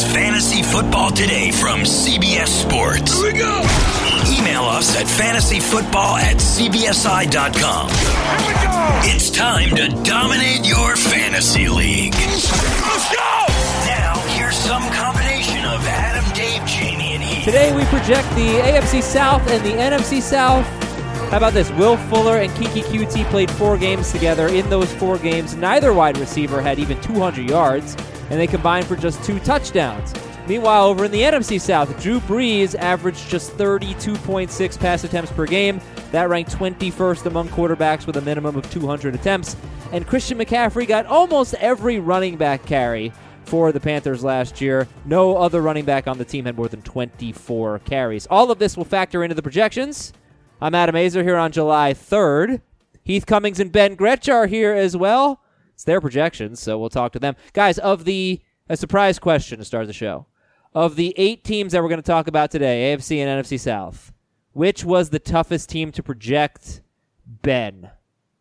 Fantasy Football Today from CBS Sports. Here we go. Email us at fantasyfootball@cbsi.com. Here we go. It's time to dominate your fantasy league. Let's go. Now, here's some combination of Adam, Dave, Jamie, and Heath. Today we project the AFC South and the NFC South. How about this? Will Fuller and Kiki QT played 4 games together. In those 4 games, neither wide receiver had even 200 yards, and they combined for just 2 touchdowns. Meanwhile, over in the NFC South, Drew Brees averaged just 32.6 pass attempts per game. That ranked 21st among quarterbacks with a minimum of 200 attempts. And Christian McCaffrey got almost every running back carry for the Panthers last year. No other running back on the team had more than 24 carries. All of this will factor into the projections. I'm Adam Azer here on July 3rd. Heath Cummings and Ben Gretsch are here as well. It's their projections, so we'll talk to them. Guys, a surprise question to start the show. Of the 8 teams that we're going to talk about today, AFC and NFC South, which was the toughest team to project, Ben?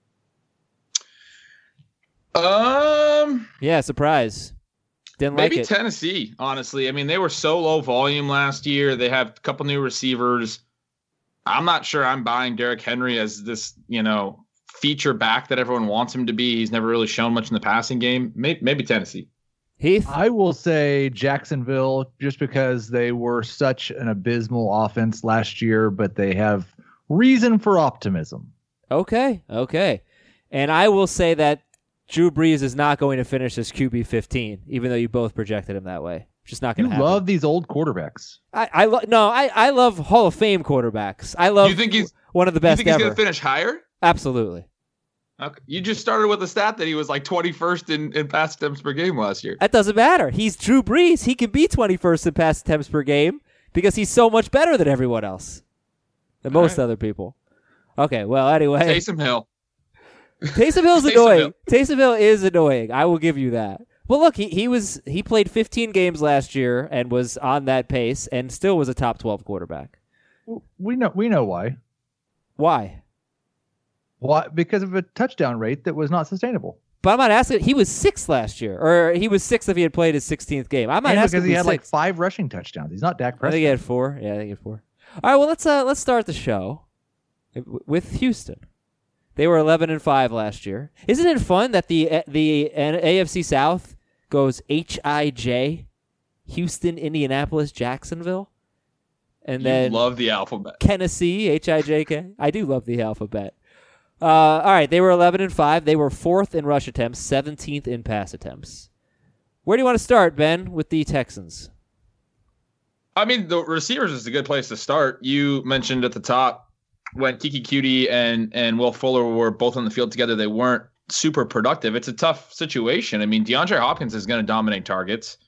Yeah, surprise. Didn't like it. Maybe Tennessee, honestly. I mean, they were so low volume last year. They have a couple new receivers. I'm not sure I'm buying Derrick Henry as this, feature back that everyone wants him to be. He's never really shown much in the passing game. Maybe Tennessee. Heath? I will say Jacksonville, just because they were such an abysmal offense last year, but they have reason for optimism. Okay. And I will say that Drew Brees is not going to finish as QB 15, even though you both projected him that way. Just not going to happen. You love these old quarterbacks. I love Hall of Fame quarterbacks. I love. You think he's one of the best You think ever. he's going to finish higher? Absolutely. Okay. You just started with the stat that he was like 21st in pass attempts per game last year. That doesn't matter. He's Drew Brees. He can be 21st in pass attempts per game because he's so much better than everyone else, than most other people. Okay. Well, anyway. Taysom Hill. Taysom Hill's annoying. Taysom Hill is annoying. I will give you that. Well, look, he played 15 games last year and was on that pace and still was a top 12 quarterback. We know why. Why? Why? Because of a touchdown rate that was not sustainable. But I'm not asking. He was 6th last year, or he was 6th if he had played his 16th game. I'm not asking because he had 6th. like 5 rushing touchdowns. He's not Dak Prescott. I think he had 4. Yeah, I think he had 4. All right. Well, let's start the show with Houston. They were 11-5 last year. Isn't it fun that the AFC South goes HIJ, Houston, Indianapolis, Jacksonville, and then love the alphabet. Tennessee, HIJK. I do love the alphabet. All right, they were 11-5. They were 4th in rush attempts, 17th in pass attempts. Where do you want to start, Ben, with the Texans? I mean, the receivers is a good place to start. You mentioned at the top when Kiki Cutie and Will Fuller were both on the field together, they weren't super productive. It's a tough situation. I mean, DeAndre Hopkins is going to dominate targets.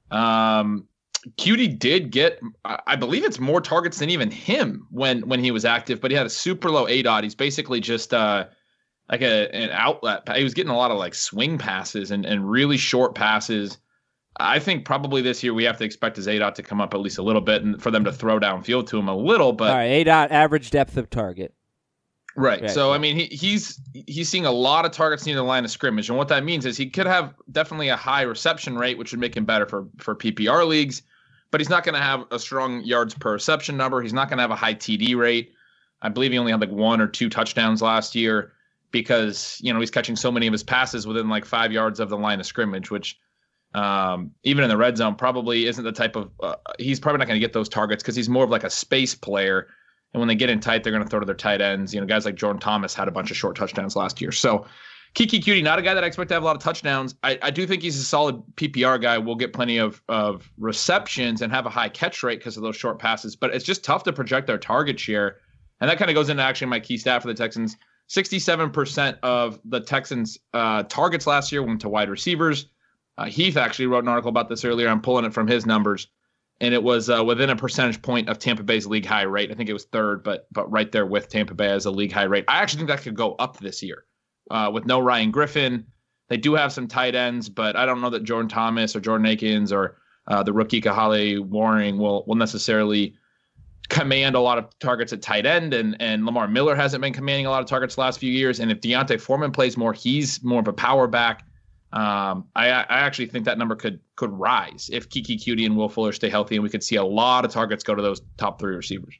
Cutie did get, I believe it's more targets than even him when he was active, but he had a super low ADOT. He's basically just like an outlet. He was getting a lot of like swing passes and really short passes. I think probably this year we have to expect his ADOT to come up at least a little bit and for them to throw downfield to him a little. But all right, ADOT, average depth of target. Right. So, I mean, he's seeing a lot of targets near the line of scrimmage. And what that means is he could have definitely a high reception rate, which would make him better for PPR leagues. But he's not going to have a strong yards per reception number. He's not going to have a high TD rate. I believe he only had like 1 or 2 touchdowns last year because, he's catching so many of his passes within like 5 yards of the line of scrimmage, which even in the red zone probably isn't the type of he's probably not going to get those targets because he's more of like a space player. And when they get in tight, they're going to throw to their tight ends. Guys like Jordan Thomas had a bunch of short touchdowns last year. So Kiki Cutie, not a guy that I expect to have a lot of touchdowns. I do think he's a solid PPR guy. Will get plenty of receptions and have a high catch rate because of those short passes. But it's just tough to project their target share. And that kind of goes into actually my key stat for the Texans. 67% of the Texans' targets last year went to wide receivers. Heath actually wrote an article about this earlier. I'm pulling it from his numbers. And it was within a percentage point of Tampa Bay's league high rate. I think it was 3rd, but right there with Tampa Bay as a league high rate. I actually think that could go up this year with no Ryan Griffin. They do have some tight ends, but I don't know that Jordan Thomas or Jordan Akins or the rookie Kahale Warring will necessarily command a lot of targets at tight end. And Lamar Miller hasn't been commanding a lot of targets the last few years. And if Deontay Foreman plays more, he's more of a power back. I actually think that number could rise if Keke Coutee and Will Fuller stay healthy, and we could see a lot of targets go to those top 3 receivers.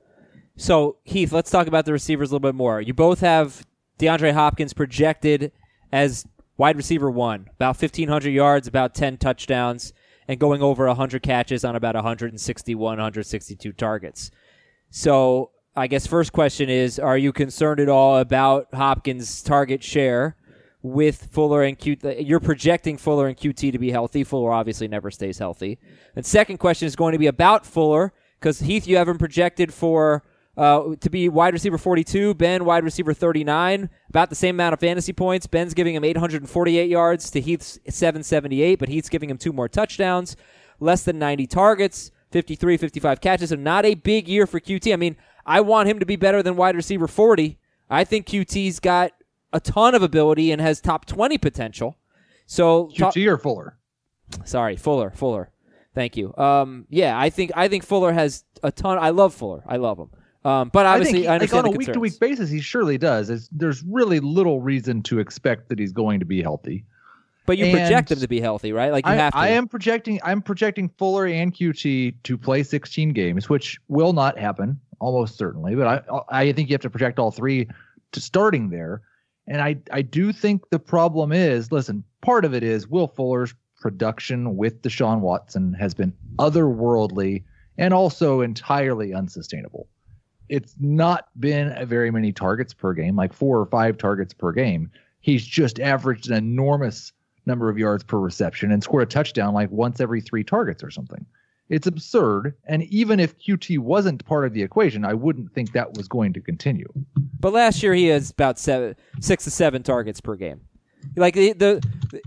So, Heath, let's talk about the receivers a little bit more. You both have DeAndre Hopkins projected as wide receiver 1, about 1,500 yards, about 10 touchdowns, and going over 100 catches on about 161, 162 targets. So, I guess first question is, are you concerned at all about Hopkins' target share with Fuller and QT? You're projecting Fuller and QT to be healthy. Fuller obviously never stays healthy. And second question is going to be about Fuller, because Heath, you have him projected for to be wide receiver 42, Ben wide receiver 39, about the same amount of fantasy points. Ben's giving him 848 yards to Heath's 778, but Heath's giving him 2 more touchdowns, less than 90 targets, 53, 55 catches, so not a big year for QT. I mean, I want him to be better than wide receiver 40. I think QT's got a ton of ability and has top 20 potential. So QT or Fuller? Sorry, Fuller. Thank you. Yeah, I think Fuller has a ton. I love Fuller. I love him. But obviously, I understand on a week-to-week basis, he surely does. There's really little reason to expect that he's going to be healthy. But you project him to be healthy, right? Like you have to. I'm projecting Fuller and QT to play 16 games, which will not happen, almost certainly. But I think you have to project all 3 to starting there. And I do think the problem is, listen, part of it is Will Fuller's production with Deshaun Watson has been otherworldly and also entirely unsustainable. It's not been very many targets per game, like 4 or 5 targets per game. He's just averaged an enormous number of yards per reception and scored a touchdown like once every 3 targets or something. It's absurd. And even if QT wasn't part of the equation, I wouldn't think that was going to continue. But last year he has about 6 to 7 targets per game. Like the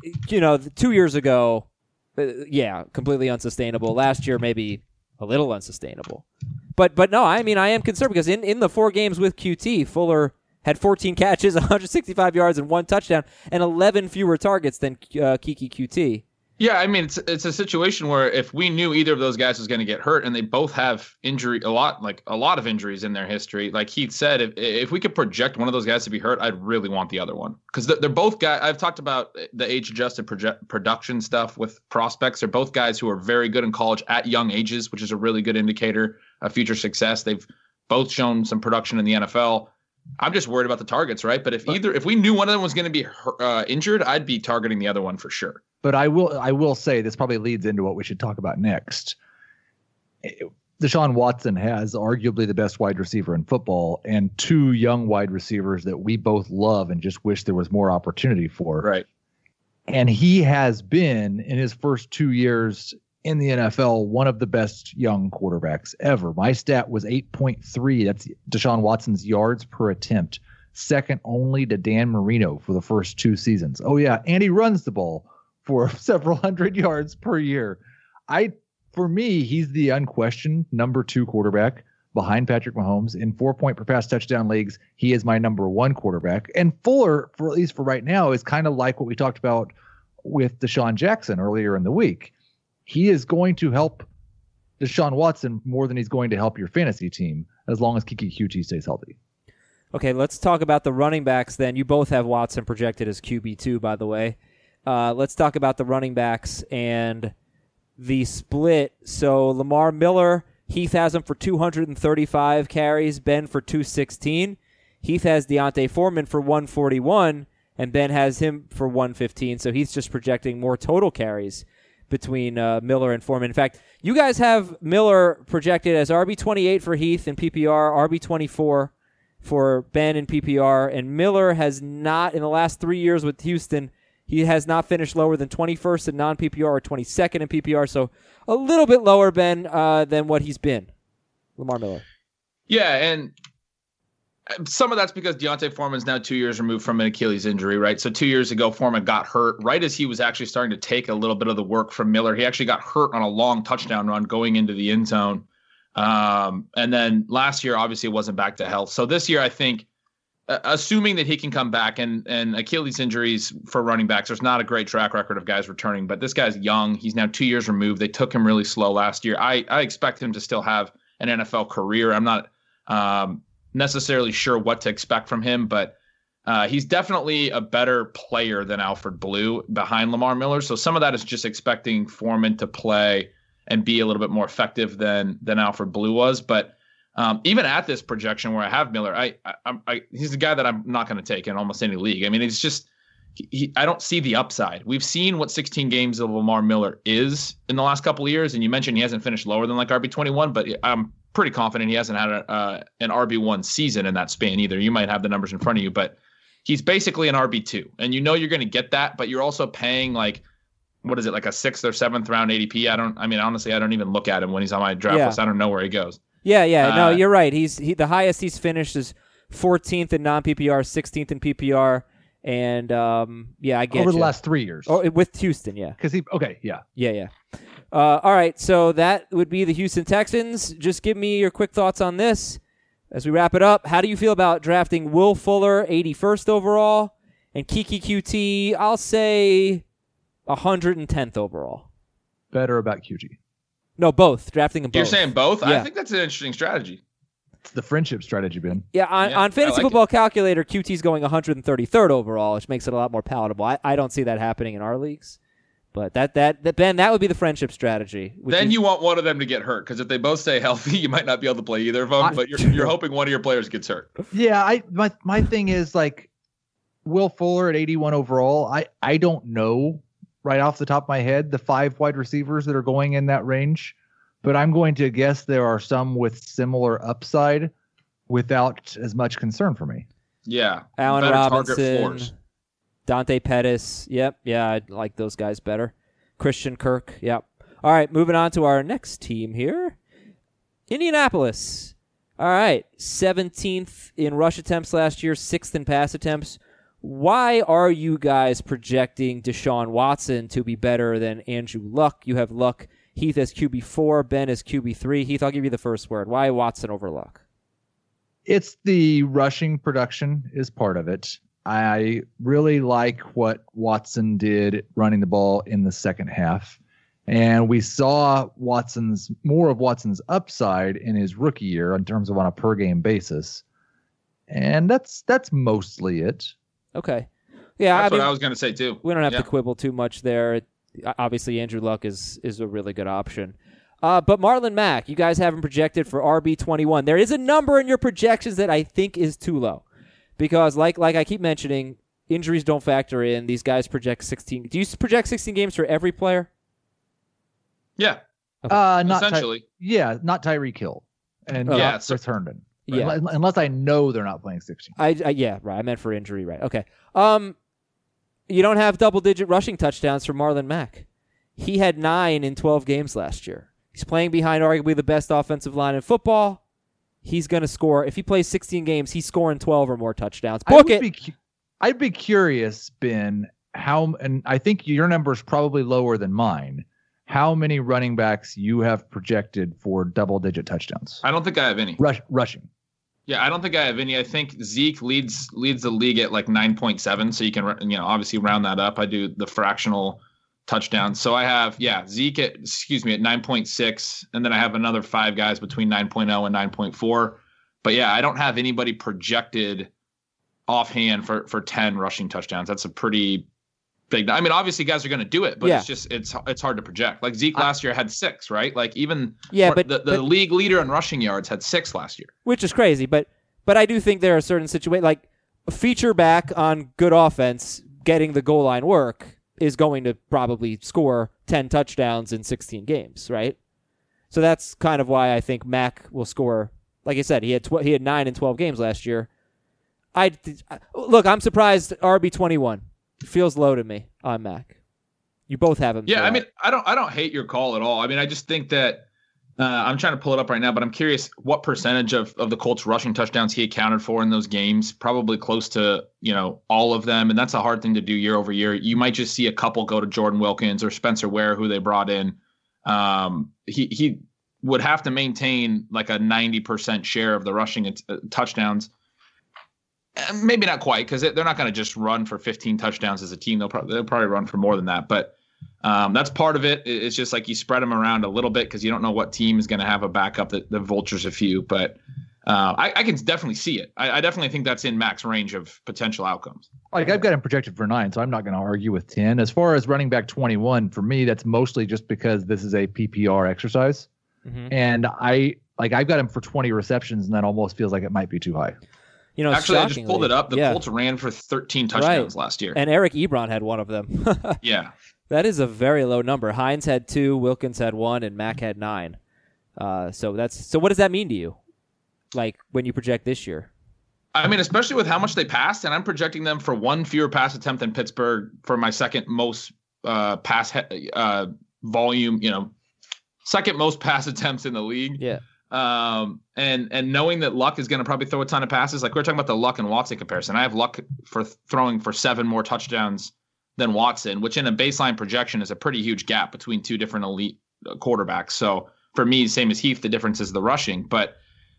2 years ago, completely unsustainable. Last year maybe a little unsustainable. But no, I mean, I am concerned because in the 4 games with QT, Fuller had 14 catches, 165 yards, and 1 touchdown, and 11 fewer targets than Keke QT. Yeah, I mean, it's a situation where if we knew either of those guys was going to get hurt, and they both have a lot of injuries in their history, like Heath said, if we could project one of those guys to be hurt, I'd really want the other one, because they're both guys. I've talked about the age-adjusted production stuff with prospects. They're both guys who are very good in college at young ages, which is a really good indicator of future success. They've both shown some production in the NFL. I'm just worried about the targets, right? But if we knew one of them was going to be injured, I'd be targeting the other one for sure. But I will say this probably leads into what we should talk about next. Deshaun Watson has arguably the best wide receiver in football and 2 young wide receivers that we both love and just wish there was more opportunity for. Right. And he has been, in his first 2 years in the NFL, one of the best young quarterbacks ever. My stat was 8.3. That's Deshaun Watson's yards per attempt, second only to Dan Marino for the first 2 seasons. Oh, yeah, and he runs the ball for several hundred yards per year. For me, he's the unquestioned number 2 quarterback behind Patrick Mahomes. In 4-point per pass touchdown leagues, he is my number 1 quarterback. And Fuller, at least for right now, is kind of like what we talked about with Deshaun Jackson earlier in the week. He is going to help Deshaun Watson more than he's going to help your fantasy team as long as Keke QT stays healthy. Okay, let's talk about the running backs then. You both have Watson projected as QB2, by the way. Let's talk about the running backs and the split. So Lamar Miller, Heath has him for 235 carries, Ben for 216. Heath has Deontay Foreman for 141, and Ben has him for 115. So Heath's just projecting more total carries between Miller and Foreman. In fact, you guys have Miller projected as RB28 for Heath in PPR, RB24 for Ben in PPR, and Miller has not, in the last 3 years with Houston, he has not finished lower than 21st in non-PPR or 22nd in PPR, so a little bit lower, Ben, than what he's been, Lamar Miller. Yeah, and some of that's because Deontay Foreman's now 2 years removed from an Achilles injury, right? So 2 years ago, Foreman got hurt right as he was actually starting to take a little bit of the work from Miller. He actually got hurt on a long touchdown run going into the end zone. And then last year, obviously, it wasn't back to health. So this year, I think, assuming that he can come back, and Achilles injuries for running backs, there's not a great track record of guys returning, but this guy's young. He's now 2 years removed. They took him really slow last year. I expect him to still have an NFL career. I'm not necessarily sure what to expect from him, but He's definitely a better player than Alfred Blue behind Lamar Miller. So some of that is just expecting Foreman to play and be a little bit more effective than Alfred Blue was. But even at this projection where I have Miller, he's the guy that I'm not going to take in almost any league. I mean, it's just I don't see the upside. We've seen what 16 games of Lamar Miller is in the last couple of years, and you mentioned he hasn't finished lower than like RB21, but I'm pretty confident he hasn't had an RB1 season in that span either. You might have the numbers in front of you, but he's basically an RB2, and you know you're going to get that, but you're also paying like, what is it, like a 6th or 7th round ADP? Honestly, I don't even look at him when he's on my draft list. I don't know where he goes. Yeah. No, you're right. The highest he's finished is 14th in non-PPR, 16th in PPR, and I get over the last 3 years. Oh, with Houston, yeah. Because Yeah. All right, so that would be the Houston Texans. Just give me your quick thoughts on this as we wrap it up. How do you feel about drafting Will Fuller, 81st overall, and Kiki QT, I'll say 110th overall? Better about QT. No, both. Drafting them both. You're saying both? Yeah. I think that's an interesting strategy. It's the friendship strategy, Ben. Yeah, on Fantasy Football Calculator, QT's going 133rd overall, which makes it a lot more palatable. I don't see that happening in our leagues. But that Ben, that would be the friendship strategy. Then you want one of them to get hurt, because if they both stay healthy, you might not be able to play either of them. But you're hoping one of your players gets hurt. Yeah, my thing is like Will Fuller at 81 overall. I don't know right off the top of my head the 5 wide receivers that are going in that range, but I'm going to guess there are some with similar upside without as much concern for me. Yeah, Allen Robinson, Dante Pettis. Yep. Yeah, I like those guys better. Christian Kirk. Yep. All right, moving on to our next team here. Indianapolis. All right, 17th in rush attempts last year, 6th in pass attempts. Why are you guys projecting Deshaun Watson to be better than Andrew Luck? You have Luck, Heath as QB4, Ben as QB3. Heath, I'll give you the first word. Why Watson over Luck? It's the rushing production is part of it. I really like what Watson did running the ball in the second half. And we saw more of Watson's upside in his rookie year in terms of on a per game basis. And that's mostly it. Okay. Yeah, that's what I was going to say too. We don't have to quibble too much there. Obviously, Andrew Luck is a really good option. But Marlon Mack, you guys have him projected for RB21. There is a number in your projections that I think is too low. Because, like I keep mentioning, injuries don't factor in. These guys project 16. Do you project 16 games for every player? Yeah. Okay. Not essentially. not Tyreek Hill. And not Chris Herndon. Yeah. Unless I know they're not playing 16. Yeah, right. I meant for injury, right. Okay. You don't have double-digit rushing touchdowns for Marlon Mack. He had 9 in 12 games last year. He's playing behind arguably the best offensive line in football. He's going to score. If he plays 16 games, he's scoring 12 or more touchdowns. I'd be curious, Ben, and I think your number is probably lower than mine, how many running backs you have projected for double-digit touchdowns. I don't think I have any. Rushing. Yeah, I don't think I have any. I think Zeke leads the league at like 9.7, so you can obviously round that up. I do the fractional touchdowns. So I have Zeke at 9.6, and then I have another 5 guys between 9.0 and 9.4. But yeah, I don't have anybody projected offhand for 10 rushing touchdowns. That's a pretty big. I mean, obviously guys are going to do it, but it's hard to project. Like Zeke last year had 6, right? Like even the league leader in rushing yards had 6 last year, which is crazy. But I do think there are certain situations, like a feature back on good offense getting the goal line work is going to probably score 10 touchdowns in 16 games, right? So that's kind of why I think Mack will score. Like I said, he had 9 in 12 games last year. Look, I'm surprised RB21 feels low to me on Mack. You both have him. Yeah, I mean, I don't hate your call at all. I mean, I just think that I'm trying to pull it up right now, but I'm curious what percentage of the Colts rushing touchdowns he accounted for in those games. Probably close to, all of them. And that's a hard thing to do year over year. You might just see a couple go to Jordan Wilkins or Spencer Ware, who they brought in. He would have to maintain like a 90% share of the rushing touchdowns. Maybe not quite, because they're not going to just run for 15 touchdowns as a team. They'll probably run for more than that. But that's part of it. It's just like you spread them around a little bit because you don't know what team is going to have a backup that vultures a few. But I can definitely see it. I definitely think that's in Mac's range of potential outcomes. Like I've got him projected for 9, so I'm not going to argue with 10. As far as running back 21, for me, that's mostly just because this is a PPR exercise. Mm-hmm. And I've got him for 20 receptions, and that almost feels like it might be too high. Actually, I just pulled it up. The Colts ran for 13 touchdowns last year. And Eric Ebron had one of them. Yeah. That is a very low number. Hines had 2, Wilkins had 1, and Mac had 9. So what does that mean to you? Like when you project this year? I mean, especially with how much they passed, and I'm projecting them for 1 fewer pass attempt than Pittsburgh for my second most pass volume, second most pass attempts in the league. Yeah. And knowing that Luck is going to probably throw a ton of passes, like we're talking about the Luck and Watson comparison. I have Luck for throwing for 7 more touchdowns than Watson, which in a baseline projection is a pretty huge gap between 2 different elite quarterbacks. So for me, same as Heath, the difference is the rushing. But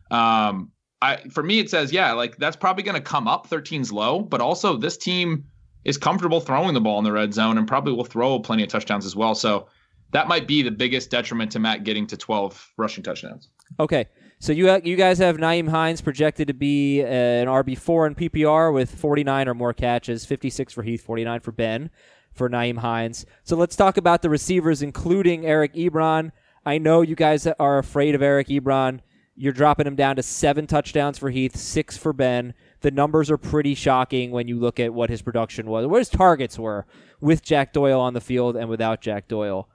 for me, it says, like that's probably going to come up. 13's low, but also this team is comfortable throwing the ball in the red zone and probably will throw plenty of touchdowns as well. So that might be the biggest detriment to Matt getting to 12 rushing touchdowns. Okay, so you guys have Nyheim Hines projected to be an RB4 in PPR with 49 or more catches, 56 for Heath, 49 for Ben, for Nyheim Hines. So let's talk about the receivers, including Eric Ebron. I know you guys are afraid of Eric Ebron. You're dropping him down to 7 touchdowns for Heath, 6 for Ben. The numbers are pretty shocking when you look at what his production was, what his targets were with Jack Doyle on the field and without Jack Doyle.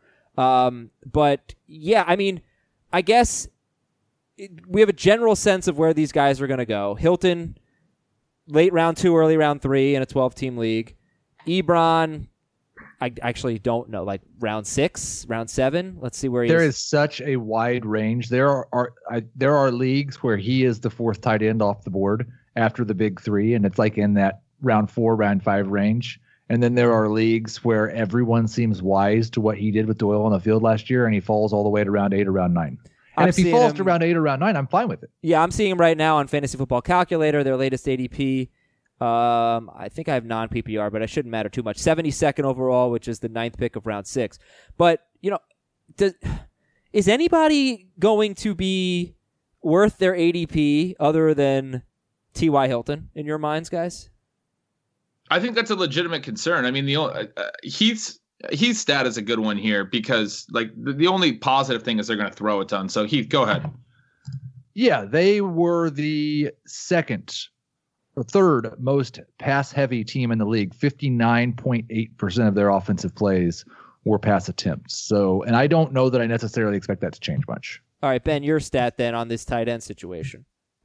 But yeah, I mean, I guess we have a general sense of where these guys are going to go. Hilton, late round 2, early round 3 in a 12-team league. Ebron, I actually don't know, like round 6, round 7. Let's see where he is. There is such a wide range. There are leagues where he is the 4th tight end off the board after the big 3, and it's like in that round 4, round 5 range. And then there are leagues where everyone seems wise to what he did with Doyle on the field last year, and he falls all the way to round 8 or round 9. And if he falls to round 8 or round 9, I'm fine with it. Yeah, I'm seeing him right now on Fantasy Football Calculator, their latest ADP. I think I have non-PPR, but it shouldn't matter too much. 72nd overall, which is the 9th pick of round 6. But, is anybody going to be worth their ADP other than T.Y. Hilton in your minds, guys? I think that's a legitimate concern. I mean, Heath's stat is a good one here because, like, the only positive thing is they're going to throw a ton. So, Heath, go ahead. Yeah, they were the 2nd or 3rd most pass-heavy team in the league. 59.8% of their offensive plays were pass attempts. So, and I don't know that I necessarily expect that to change much. All right, Ben, your stat then on this tight end situation.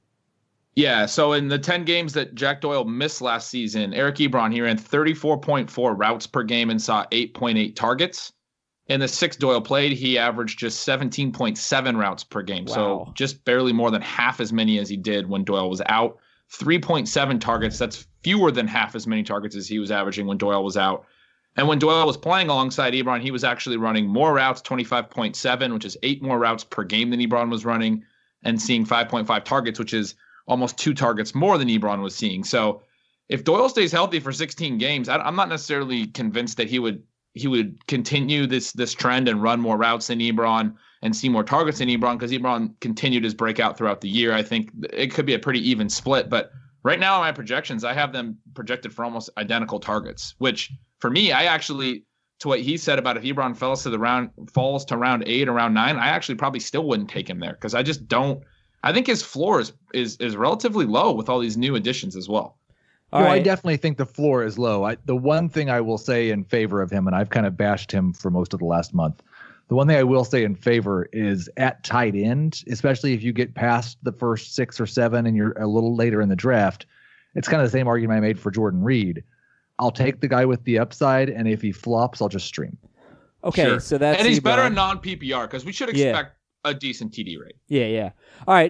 Yeah, so in the 10 games that Jack Doyle missed last season, Eric Ebron, he ran 34.4 routes per game and saw 8.8 targets. In the 6 Doyle played, he averaged just 17.7 routes per game. Wow. So just barely more than half as many as he did when Doyle was out. 3.7 targets, that's fewer than half as many targets as he was averaging when Doyle was out. And when Doyle was playing alongside Ebron, he was actually running more routes, 25.7, which is 8 more routes per game than Ebron was running, and seeing 5.5 targets, which is almost 2 targets more than Ebron was seeing. So if Doyle stays healthy for 16 games, I'm not necessarily convinced that he would continue this trend and run more routes than Ebron and see more targets than Ebron, because Ebron continued his breakout throughout the year. I think it could be a pretty even split. But right now in my projections, I have them projected for almost identical targets, which for me, I actually, to what he said about if Ebron falls to round 8 or round 9, I actually probably still wouldn't take him there, because I just don't. I think his floor is relatively low with all these new additions as well. I definitely think the floor is low. The one thing I will say in favor of him, and I've kind of bashed him for most of the last month, the one thing I will say in favor is at tight end, especially if you get past the first 6 or 7 and you're a little later in the draft, it's kind of the same argument I made for Jordan Reed. I'll take the guy with the upside, and if he flops, I'll just stream. Okay, sure. So that's and he's better in non-PPR, because we should expect a decent TD rate. Yeah. All right,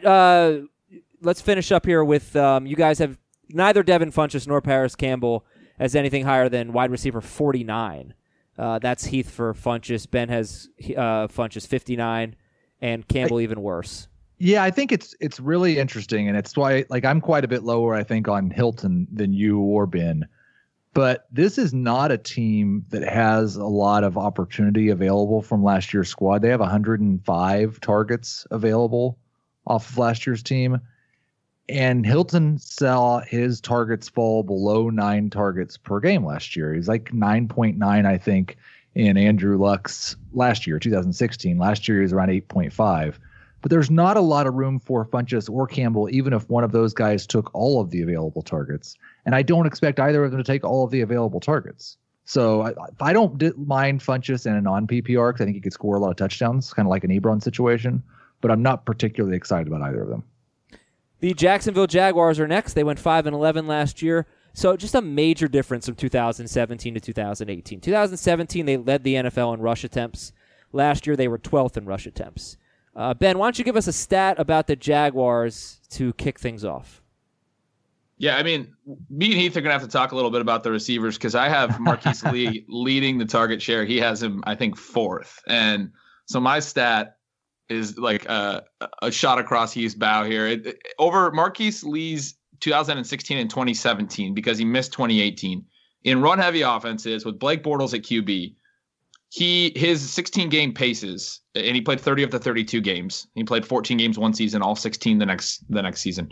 let's finish up here with you guys have neither Devin Funchess nor Paris Campbell as anything higher than wide receiver 49. That's Heath for Funchess. Ben has Funchess 59, and Campbell even worse. Yeah, I think it's really interesting, and it's why I'm quite a bit lower, I think, on Hilton than you or Ben. But this is not a team that has a lot of opportunity available from last year's squad. They have 105 targets available off of last year's team. And Hilton saw his targets fall below 9 targets per game last year. He's like 9.9, I think, in Andrew Luck's last year, 2016. Last year, he was around 8.5. But there's not a lot of room for Funchess or Campbell, even if one of those guys took all of the available targets. And I don't expect either of them to take all of the available targets. So I don't mind Funchess in a non-PPR because I think he could score a lot of touchdowns, kind of like an Ebron situation. But I'm not particularly excited about either of them. The Jacksonville Jaguars are next. They went 5-11 last year. So just a major difference from 2017 to 2018. 2017, they led the NFL in rush attempts. Last year, they were 12th in rush attempts. Ben, why don't you give us a stat about the Jaguars to kick things off? Yeah, I mean, me and Heath are going to have to talk a little bit about the receivers because I have Marquise Lee leading the target share. He has him, I think, 4th. And so my stat is like a shot across Heath's bow here. Over Marquise Lee's 2016 and 2017, because he missed 2018, in run-heavy offenses with Blake Bortles at QB, his 16-game paces, and he played 30 of the 32 games. He played 14 games one season, all 16 the next season.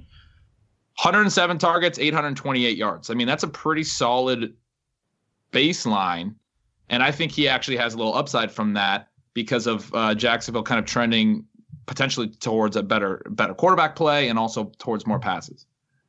107 targets, 828 yards. I mean, that's a pretty solid baseline, and I think he actually has a little upside from that because of Jacksonville kind of trending potentially towards a better quarterback play and also towards more passes.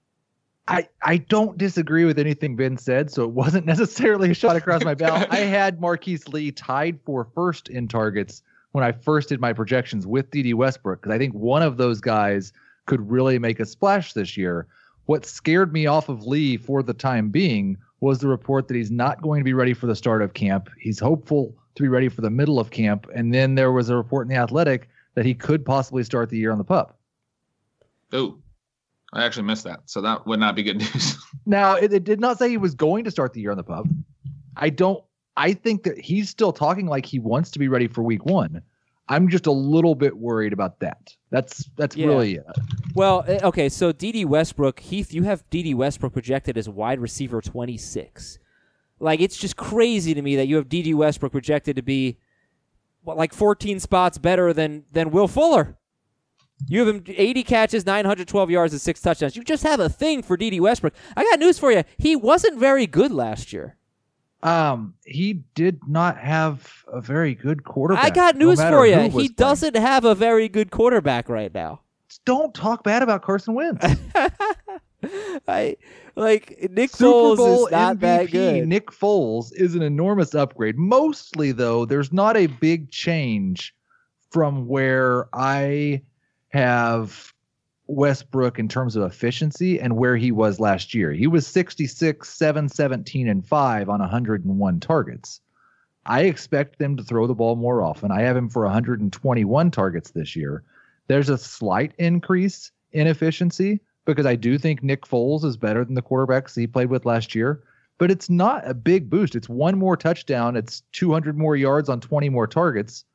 I don't disagree with anything Ben said, so it wasn't necessarily a shot across my bow. I had Marquise Lee tied for first in targets when I first did my projections with D.D. Westbrook, because I think one of those guys could really make a splash this year. What scared me off of Lee for the time being was the report that he's not going to be ready for the start of camp. He's hopeful to be ready for the middle of camp, and then there was a report in The Athletic that he could possibly start the year on the PUP. Ooh. I actually missed that, so that would not be good news. Now, it did not say he was going to start the year on the PUP. I think that he's still talking like he wants to be ready for week 1. I'm just a little bit worried about that. That's really it. Well, okay, so D.D. Westbrook, Heath, you have D.D. Westbrook projected as wide receiver 26. Like, it's just crazy to me that you have D.D. Westbrook projected to be, like 14 spots better than Will Fuller. You have him 80 catches, 912 yards, and 6 touchdowns. You just have a thing for D.D. Westbrook. I got news for you. He wasn't very good last year. He did not have a very good quarterback. I got news for you. He doesn't have a very good quarterback right now. Don't talk bad about Carson Wentz. Nick Super Foles Bowl is not MVP, that good. Nick Foles is an enormous upgrade. Mostly, though, there's not a big change from where I have Westbrook in terms of efficiency and where he was last year. He was 66, 7, 17, and 5 on 101 targets. I expect them to throw the ball more often. I have him for 121 targets this year. There's a slight increase in efficiency because I do think Nick Foles is better than the quarterbacks he played with last year, but it's not a big boost. It's 1 more touchdown. It's 200 more yards on 20 more targets.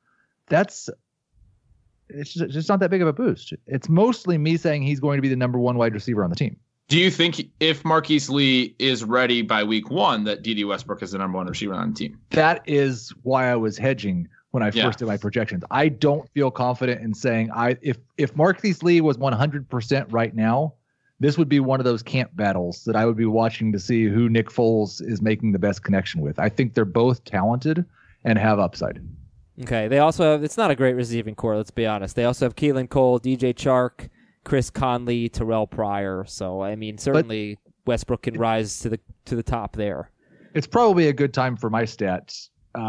It's just not that big of a boost. It's mostly me saying he's going to be the number 1 wide receiver on the team. Do you think if Marquise Lee is ready by week 1 that D.D. Westbrook is the number 1 receiver on the team? That is why I was hedging when I first did my projections. I don't feel confident in saying if Marquise Lee was 100% right now, this would be one of those camp battles that I would be watching to see who Nick Foles is making the best connection with. I think they're both talented and have upside. Okay, they also have, it's not a great receiving core, let's be honest. They also have Keelan Cole, DJ Chark, Chris Conley, Terrell Pryor. So, I mean, certainly Westbrook can rise to the top there. It's probably a good time for my stats.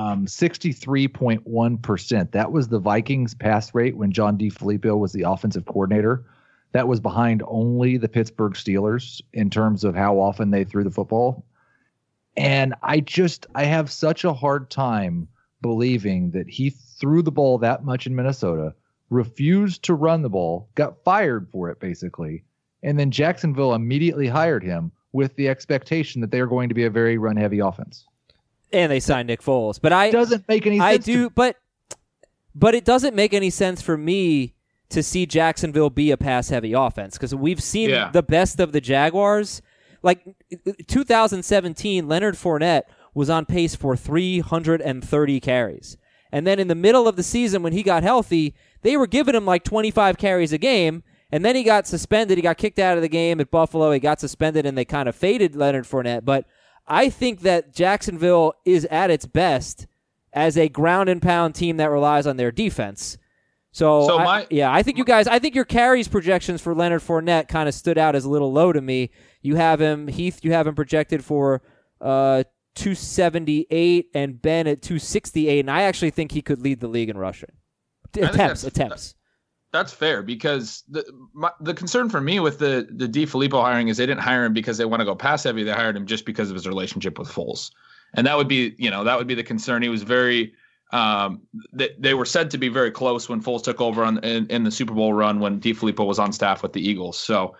63.1%. That was the Vikings pass rate when John DeFilippo was the offensive coordinator. That was behind only the Pittsburgh Steelers in terms of how often they threw the football. And I have such a hard time believing that he threw the ball that much in Minnesota, refused to run the ball, got fired for it basically, and then Jacksonville immediately hired him with the expectation that they are going to be a very run-heavy offense. And they signed Nick Foles. But it doesn't make any sense. But it doesn't make any sense for me to see Jacksonville be a pass-heavy offense because we've seen the best of the Jaguars. Like 2017, Leonard Fournette was on pace for 330 carries. And then in the middle of the season when he got healthy, they were giving him like 25 carries a game, And then he got suspended. He got kicked out of the game at Buffalo. He got suspended, and they kind of faded Leonard Fournette. But I think that Jacksonville is at its best as a ground and pound team that relies on their defense. I think your carries projections for Leonard Fournette kind of stood out as a little low to me. You have him projected for 278 and Ben at 268, and I actually think he could lead the league in rushing. Attempts. That's fair, because the concern for me with the DeFilippo hiring is they didn't hire him because they want to go pass heavy. They hired him just because of his relationship with Foles. And that would be the concern. He was very they were said to be very close when Foles took over in the Super Bowl run when DeFilippo was on staff with the Eagles. So,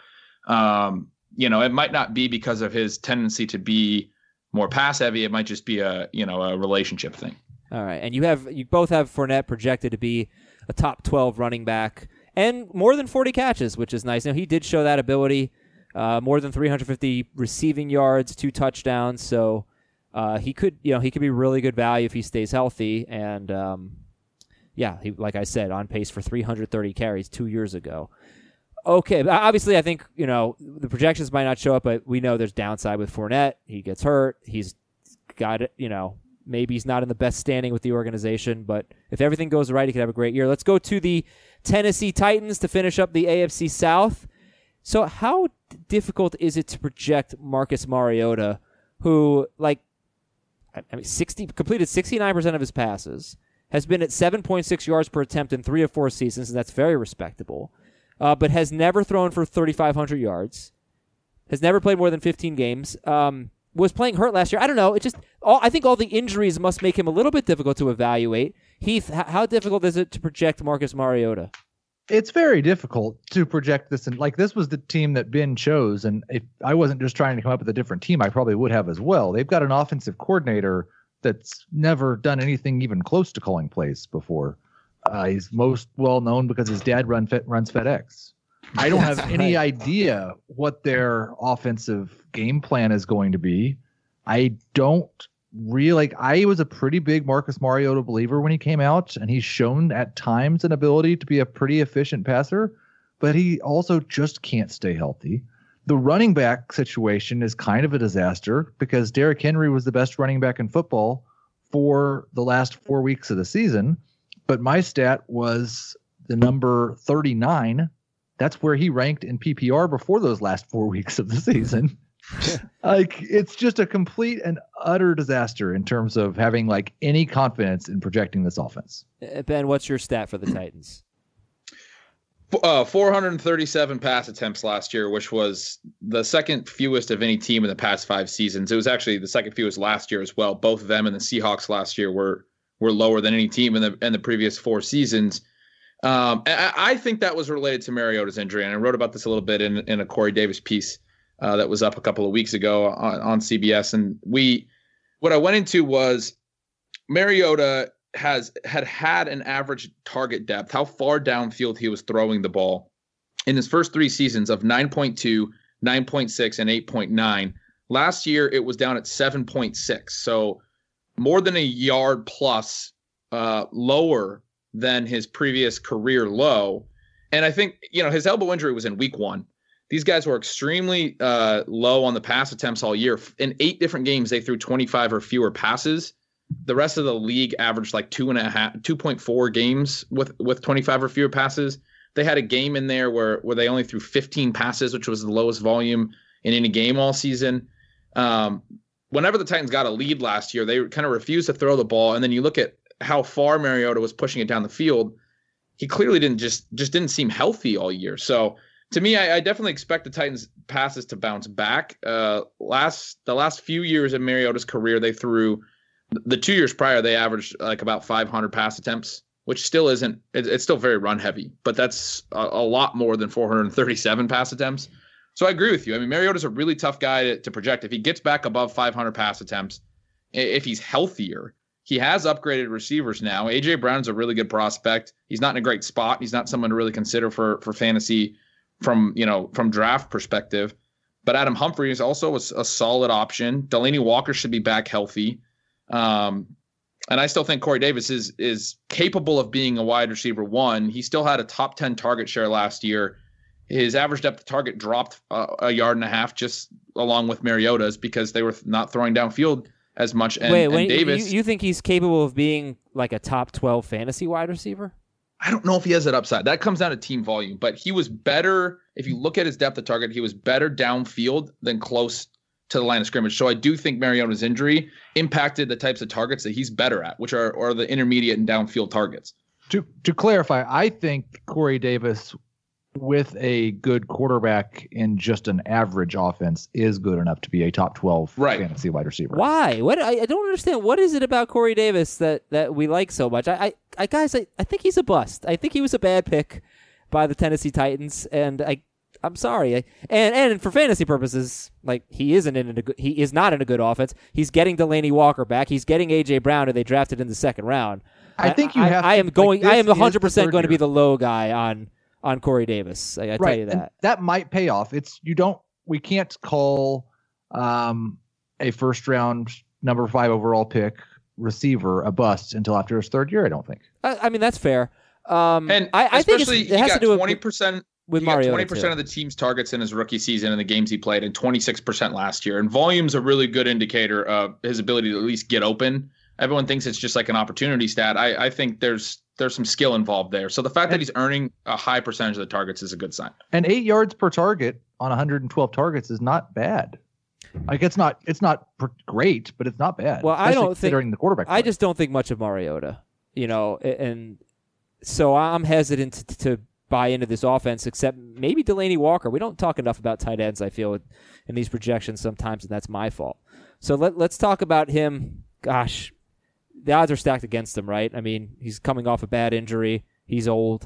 it might not be because of his tendency to be more pass heavy. It might just be a relationship thing. All right. And you both have Fournette projected to be a top 12 running back and more than 40 catches, which is nice. Now, he did show that ability, more than 350 receiving yards, 2 touchdowns. So, he could be really good value if he stays healthy. And, he, like I said, on pace for 330 carries 2 years ago. Okay, obviously I think, the projections might not show up, but we know there's downside with Fournette. He gets hurt. He's got it, maybe he's not in the best standing with the organization, but if everything goes right, he could have a great year. Let's go to the Tennessee Titans to finish up the AFC South. So how difficult is it to project Marcus Mariota, who, completed 69% of his passes, has been at 7.6 yards per attempt in 3 of 4 seasons, and that's very respectable, but has never thrown for 3,500 yards, has never played more than 15 games, was playing hurt last year. I don't know. I think all the injuries must make him a little bit difficult to evaluate. Heath, how difficult is it to project Marcus Mariota? It's very difficult to project this. And this was the team that Ben chose. And if I wasn't just trying to come up with a different team, I probably would have as well. They've got an offensive coordinator that's never done anything even close to calling plays before. He's most well known because his dad runs FedEx. I don't have any idea what their offensive game plan is going to be. I don't really I was a pretty big Marcus Mariota believer when he came out, and he's shown at times an ability to be a pretty efficient passer, but he also just can't stay healthy. The running back situation is kind of a disaster because Derrick Henry was the best running back in football for the last 4 weeks of the season, but my stat was the number 39. That's where he ranked in PPR before those last 4 weeks of the season. It's just a complete and utter disaster in terms of having any confidence in projecting this offense. Ben, what's your stat for the Titans? 437 pass attempts last year, which was the second fewest of any team in the past 5 seasons. It was actually the second fewest last year as well. Both of them and the Seahawks last year were lower than any team in the previous 4 seasons. I think that was related to Mariota's injury, and I wrote about this a little bit in a Corey Davis piece that was up a couple of weeks ago on CBS. And what I went into was Mariota had an average target depth, how far downfield he was throwing the ball in his first 3 seasons of 9.2, 9.6, and 8.9. Last year, it was down at 7.6. So more than a yard plus lower than his previous career low. And I think, his elbow injury was in week 1. These guys were extremely low on the pass attempts all year. In 8 different games, they threw 25 or fewer passes. The rest of the league averaged 2.4 games with 25 or fewer passes. They had a game in there where they only threw 15 passes, which was the lowest volume in any game all season. Whenever the Titans got a lead last year, they kind of refused to throw the ball. And then you look at how far Mariota was pushing it down the field. He clearly didn't seem healthy all year. So to me, I definitely expect the Titans passes to bounce back. The last few years of Mariota's career, they threw the 2 years prior, they averaged about 500 pass attempts, which still isn't, it's still very run heavy, but that's a lot more than 437 pass attempts. So I agree with you. I mean, Mariota's a really tough guy to project. If he gets back above 500 pass attempts, if he's healthier, he has upgraded receivers now. A.J. Brown's a really good prospect. He's not in a great spot. He's not someone to really consider for fantasy from draft perspective. But Adam Humphrey is also a solid option. Delaney Walker should be back healthy. And I still think Corey Davis is capable of being a wide receiver 1. He still had a top 10 target share last year his average depth of target dropped a yard and a half, just along with Mariota's, because they were not throwing downfield as much. And Davis, you think he's capable of being like a top 12 fantasy wide receiver? I don't know if he has that upside. That comes down to team volume, but he was better. If you look at his depth of target, he was better downfield than close to the line of scrimmage. So I do think Mariota's injury impacted the types of targets that he's better at, which are the intermediate and downfield targets. To clarify, I think Corey Davis with a good quarterback in just an average offense is good enough to be a top 12 fantasy wide receiver. Why? What? I don't understand. What is it about Corey Davis that we like so much? I think he's a bust. I think he was a bad pick by the Tennessee Titans, and I'm sorry. And for fantasy purposes, like he is not in a good offense. He's getting Delaney Walker back. He's getting AJ Brown, who they drafted in the second round. I think you have. I am 100% going to be the low guy on Corey Davis. I tell you that. And that might pay off. We can't call a first round number 5 overall pick receiver a bust until after his third year, I don't think. I mean, that's fair. And I think it has to do with 20%. With Mario, 20% of the team's targets in his rookie season and the games he played, and 26% last year. And volume's a really good indicator of his ability to at least get open. Everyone thinks it's just like an opportunity stat. I think there's some skill involved there. So the fact that he's earning a high percentage of the targets is a good sign. And 8 yards per target on 112 targets is not bad. Like it's not great, but it's not bad. Well, I don't think the quarterback. I just don't think much of Mariota, and so I'm hesitant to buy into this offense, except maybe Delaney Walker. We don't talk enough about tight ends, I feel, in these projections sometimes, and that's my fault. So let's talk about him. Gosh, the odds are stacked against him, right? I mean, he's coming off a bad injury. He's old.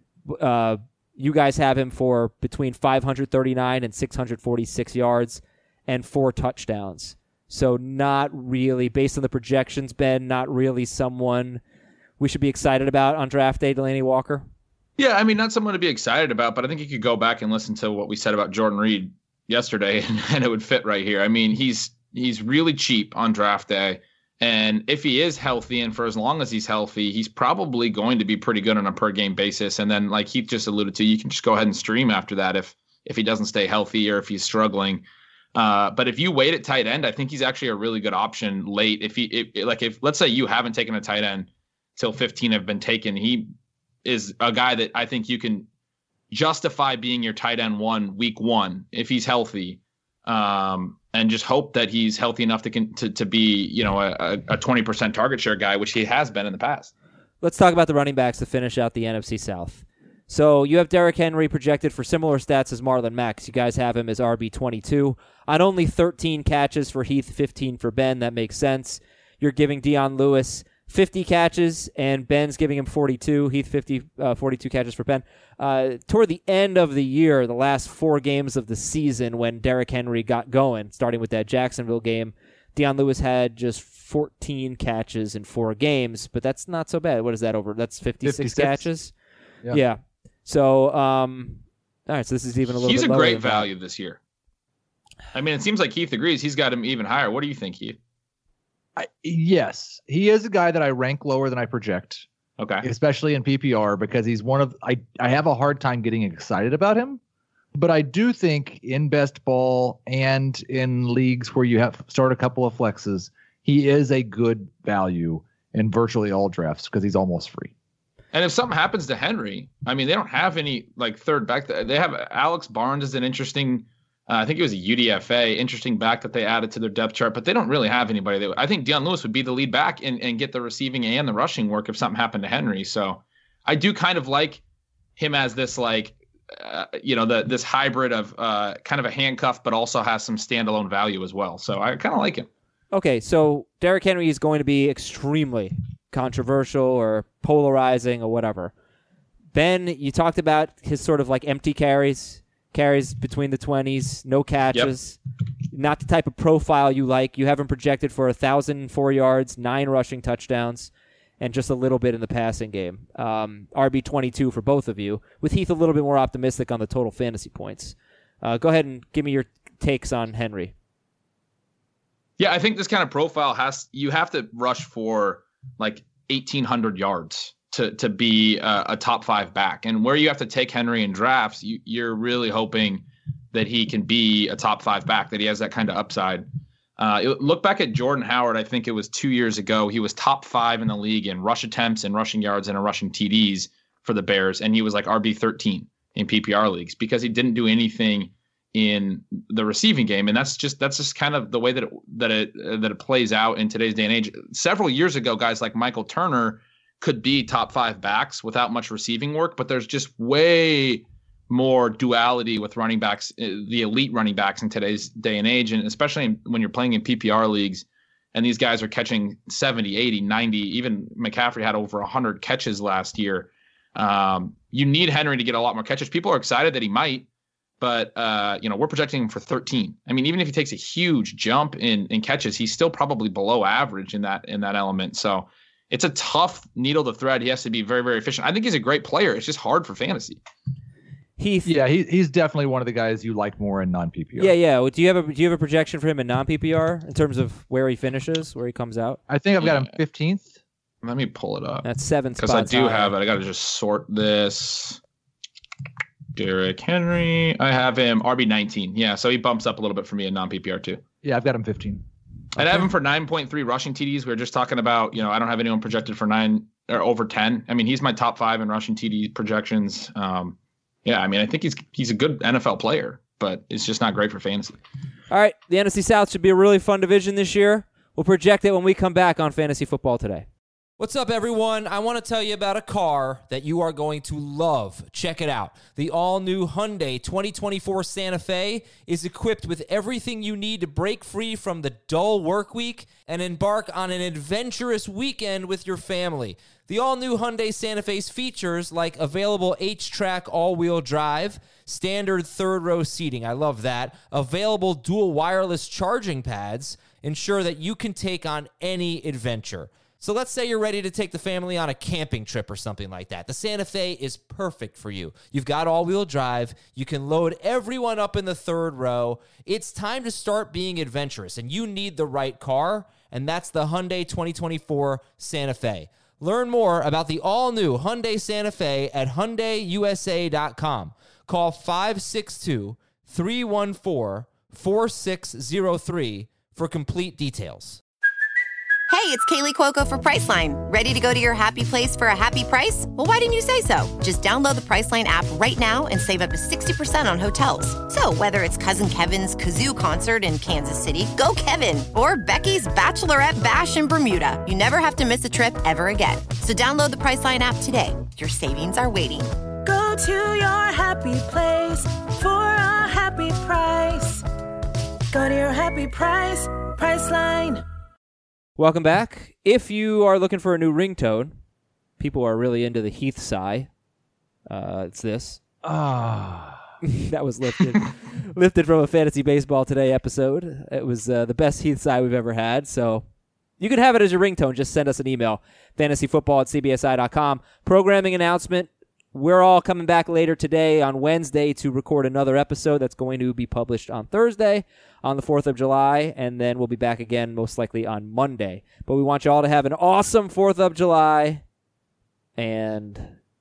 You guys have him for between 539 and 646 yards and 4 touchdowns. So not really, based on the projections, Ben, not really someone we should be excited about on draft day, Delaney Walker? Yeah, I mean, not someone to be excited about, but I think you could go back and listen to what we said about Jordan Reed yesterday, and it would fit right here. I mean, he's really cheap on draft day, and if he is healthy, and for as long as he's healthy, he's probably going to be pretty good on a per-game basis. And then, like Heath just alluded to, you can just go ahead and stream after that if he doesn't stay healthy or if he's struggling. But if you wait at tight end, I think he's actually a really good option late. If let's say you haven't taken a tight end till 15 have been taken, he is a guy that I think you can justify being your tight end week 1 if he's healthy, and just hope that he's healthy enough to be a 20% target share guy, which he has been in the past. Let's talk about the running backs to finish out the NFC South. So you have Derrick Henry projected for similar stats as Marlon Mack. You guys have him as RB22 on only 13 catches for Heath, 15 for Ben. That makes sense. You're giving Dion Lewis 50 catches, and Ben's giving him 42. Heath 42 catches for Ben. Toward the end of the year, the last 4 games of the season when Derrick Henry got going, starting with that Jacksonville game, Dion Lewis had just 14 catches in 4 games, but that's not so bad. What is that over? That's 56 catches? Yeah. So, all right, so this is even a little bit lower. He's a great value this year. I mean, it seems like Heath agrees. He's got him even higher. What do you think, Heath? Yes, he is a guy that I rank lower than I project. Okay. Especially in PPR, because he's one of I have a hard time getting excited about him, but I do think in best ball and in leagues where you have start a couple of flexes, he is a good value in virtually all drafts because he's almost free. And if something happens to Henry, I mean, they don't have any third back. They have Alex Barnes as an interesting. I think it was a UDFA, interesting back that they added to their depth chart, but they don't really have anybody. I think Dion Lewis would be the lead back and get the receiving and the rushing work if something happened to Henry. So I do kind of like him as this this hybrid of kind of a handcuff, but also has some standalone value as well. So I kind of like him. Okay, so Derrick Henry is going to be extremely controversial or polarizing or whatever. Ben, you talked about his sort of empty carries between the 20s, no catches, not the type of profile you like. You have him projected for 1,004 yards, 9 rushing touchdowns, and just a little bit in the passing game. RB22 for both of you, with Heath a little bit more optimistic on the total fantasy points. Go ahead and give me your takes on Henry. Yeah, I think this kind of profile you have to rush for 1,800 yards to be a top 5 back. And where you have to take Henry in drafts, you're really hoping that he can be a top 5 back, that he has that kind of upside. Look back at Jordan Howard. I think it was 2 years ago. He was top 5 in the league in rush attempts and rushing yards and rushing TDs for the Bears. And he was like RB 13 in PPR leagues because he didn't do anything in the receiving game. And that's just kind of the way that it plays out in today's day and age. Several years ago, guys like Michael Turner could be top 5 backs without much receiving work, but there's just way more duality with running backs, the elite running backs in today's day and age. And especially when you're playing in PPR leagues and these guys are catching 70, 80, 90, even McCaffrey had over 100 catches last year. You need Henry to get a lot more catches. People are excited that he might, but we're projecting him for 13. I mean, even if he takes a huge jump in catches, he's still probably below average in that element. So it's a tough needle to thread. He has to be very, very efficient. I think he's a great player. It's just hard for fantasy. Heath, he's definitely one of the guys you like more in non-PPR. Yeah. Do you have a projection for him in non-PPR in terms of where he finishes, where he comes out? I think I've got him 15th. Let me pull it up. That's 7 spots. Because I do have it. I got to just sort this. Derrick Henry. I have him RB 19. Yeah, so he bumps up a little bit for me in non-PPR too. Yeah, I've got him 15. I'd have him for 9.3 rushing TDs. We were just talking about, I don't have anyone projected for 9 or over 10. I mean, he's my top 5 in rushing TD projections. I think he's a good NFL player, but it's just not great for fantasy. All right, the NFC South should be a really fun division this year. We'll project it when we come back on Fantasy Football Today. What's up, everyone? I want to tell you about a car that you are going to love. Check it out. The all-new Hyundai 2024 Santa Fe is equipped with everything you need to break free from the dull work week and embark on an adventurous weekend with your family. The all-new Hyundai Santa Fe's features like available H-Track all-wheel drive, standard third-row seating, I love that, available dual wireless charging pads, ensure that you can take on any adventure. So let's say you're ready to take the family on a camping trip or something like that. The Santa Fe is perfect for you. You've got all-wheel drive. You can load everyone up in the third row. It's time to start being adventurous, and you need the right car, and that's the Hyundai 2024 Santa Fe. Learn more about the all-new Hyundai Santa Fe at HyundaiUSA.com. Call 562-314-4603 for complete details. Hey, it's Kaylee Cuoco for Priceline. Ready to go to your happy place for a happy price? Well, why didn't you say so? Just download the Priceline app right now and save up to 60% on hotels. So whether it's Cousin Kevin's Kazoo Concert in Kansas City, go Kevin, or Becky's Bachelorette Bash in Bermuda, you never have to miss a trip ever again. So download the Priceline app today. Your savings are waiting. Go to your happy place for a happy price. Go to your happy price, Priceline. Welcome back. If you are looking for a new ringtone, people are really into the Heath sigh. It's this. That was lifted from a Fantasy Baseball Today episode. It was the best Heath sigh we've ever had. So you can have it as your ringtone. Just send us an email, fantasyfootball@cbsi.com. Programming announcement. We're all coming back later today on Wednesday to record another episode that's going to be published on Thursday on the 4th of July, and then we'll be back again most likely on Monday. But we want you all to have an awesome 4th of July, and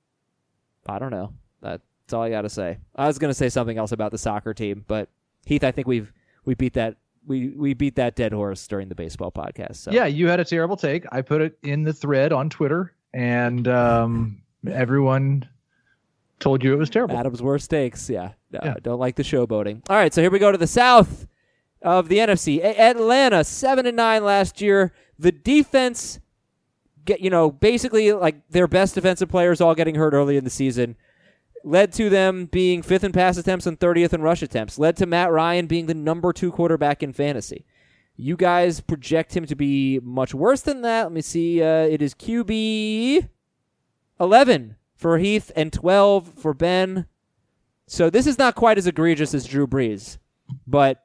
I don't know. That's all I got to say. I was going to say something else about the soccer team, but Heath, I think we beat that. We beat that dead horse during the baseball podcast. So. Yeah, you had a terrible take. I put it in the thread on Twitter, and everyone told you it was terrible. Adam's worst takes. Yeah. Don't like the showboating. All right, so here we go to the South of the NFC. Atlanta 7-9 last year. The defense, basically like their best defensive players all getting hurt early in the season, led to them being 5th in pass attempts and 30th in rush attempts. Led to Matt Ryan being the number 2 quarterback in fantasy. You guys project him to be much worse than that. Let me see. It is QB 11 for Heath and 12 for Ben. So this is not quite as egregious as Drew Brees. But,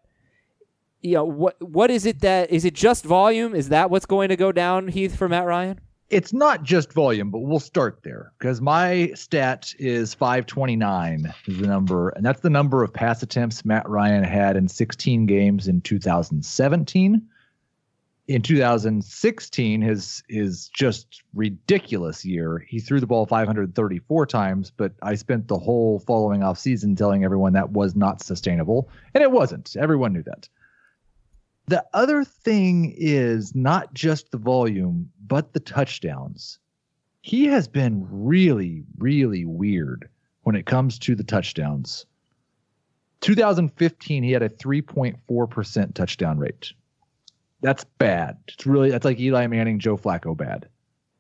what is it is it just volume? Is that what's going to go down, Heath, for Matt Ryan? It's not just volume, but we'll start there because my stat is 529 is the number, and that's the number of pass attempts Matt Ryan had in 16 games in 2017. In 2016, his just ridiculous year, he threw the ball 534 times, but I spent the whole following off season telling everyone that was not sustainable, and it wasn't. Everyone knew that. The other thing is not just the volume, but the touchdowns. He has been really, really weird when it comes to the touchdowns. 2015, he had a 3.4% touchdown rate. That's bad. That's like Eli Manning, Joe Flacco bad.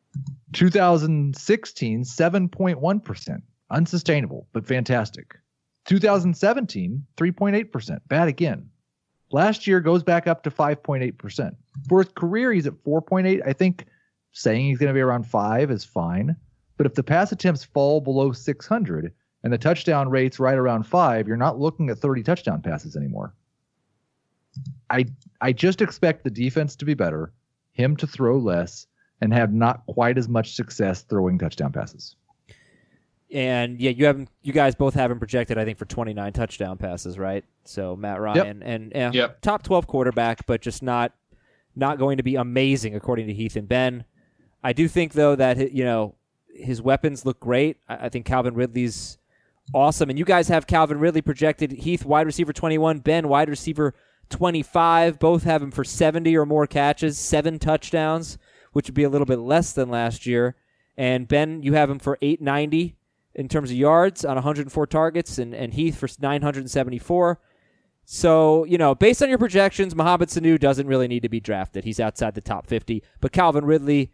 2016, 7.1%. Unsustainable, but fantastic. 2017, 3.8%. Bad again. Last year goes back up to 5.8%. For his career, he's at 4.8. I think saying he's going to be around 5 is fine. But if the pass attempts fall below 600 and the touchdown rate's right around 5, you're not looking at 30 touchdown passes anymore. I just expect the defense to be better, him to throw less, and have not quite as much success throwing touchdown passes. And yeah, you guys both have him projected, I think, for 29 touchdown passes, right? So Matt Ryan and top 12 quarterback, but just not going to be amazing according to Heath and Ben. I do think though that his weapons look great. I think Calvin Ridley's awesome, and you guys have Calvin Ridley projected. Heath wide receiver 21, Ben wide receiver 25. Both have him for 70 or more catches, 7 touchdowns, which would be a little bit less than last year. And Ben, you have him for 890 in terms of yards on 104 targets, and Heath for 974. So, based on your projections, Mohamed Sanu doesn't really need to be drafted. He's outside the top 50. But Calvin Ridley,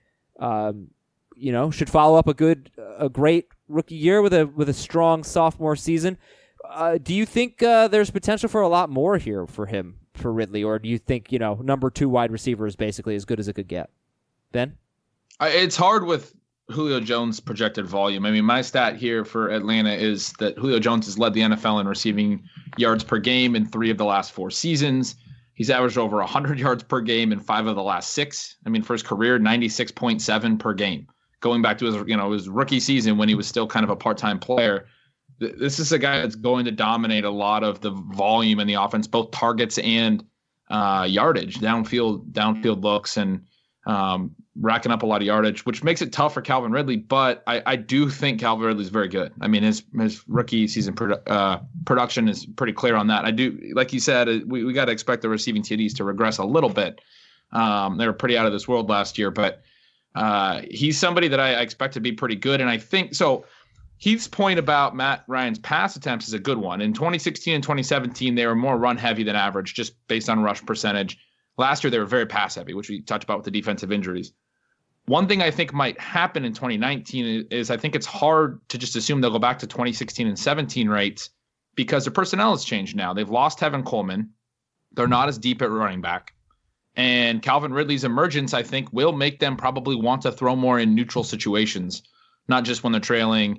should follow up a great rookie year with a strong sophomore season. Do you think there's potential for a lot more here for him, for Ridley, or do you think number 2 wide receiver is basically as good as it could get? Ben? It's hard with Julio Jones' projected volume. I mean, my stat here for Atlanta is that Julio Jones has led the NFL in receiving yards per game in 3 of the last 4 seasons. He's averaged over 100 yards per game in 5 of the last 6. I mean, for his career, 96.7 per game. Going back to his rookie season when he was still kind of a part-time player. This is a guy that's going to dominate a lot of the volume in the offense, both targets and yardage, downfield looks, and racking up a lot of yardage, which makes it tough for Calvin Ridley. But I do think Calvin Ridley's very good. I mean, his rookie season production is pretty clear on that. I do, like you said, we got to expect the receiving TDs to regress a little bit. They were pretty out of this world last year, but he's somebody that I expect to be pretty good. And I think so. Heath's point about Matt Ryan's pass attempts is a good one. In 2016 and 2017, they were more run heavy than average, just based on rush percentage. Last year, they were very pass heavy, which we talked about with the defensive injuries. One thing I think might happen in 2019 is I think it's hard to just assume they'll go back to 2016 and 17 rates because their personnel has changed now. They've lost Tevin Coleman. They're not as deep at running back. And Calvin Ridley's emergence, I think, will make them probably want to throw more in neutral situations, not just when they're trailing.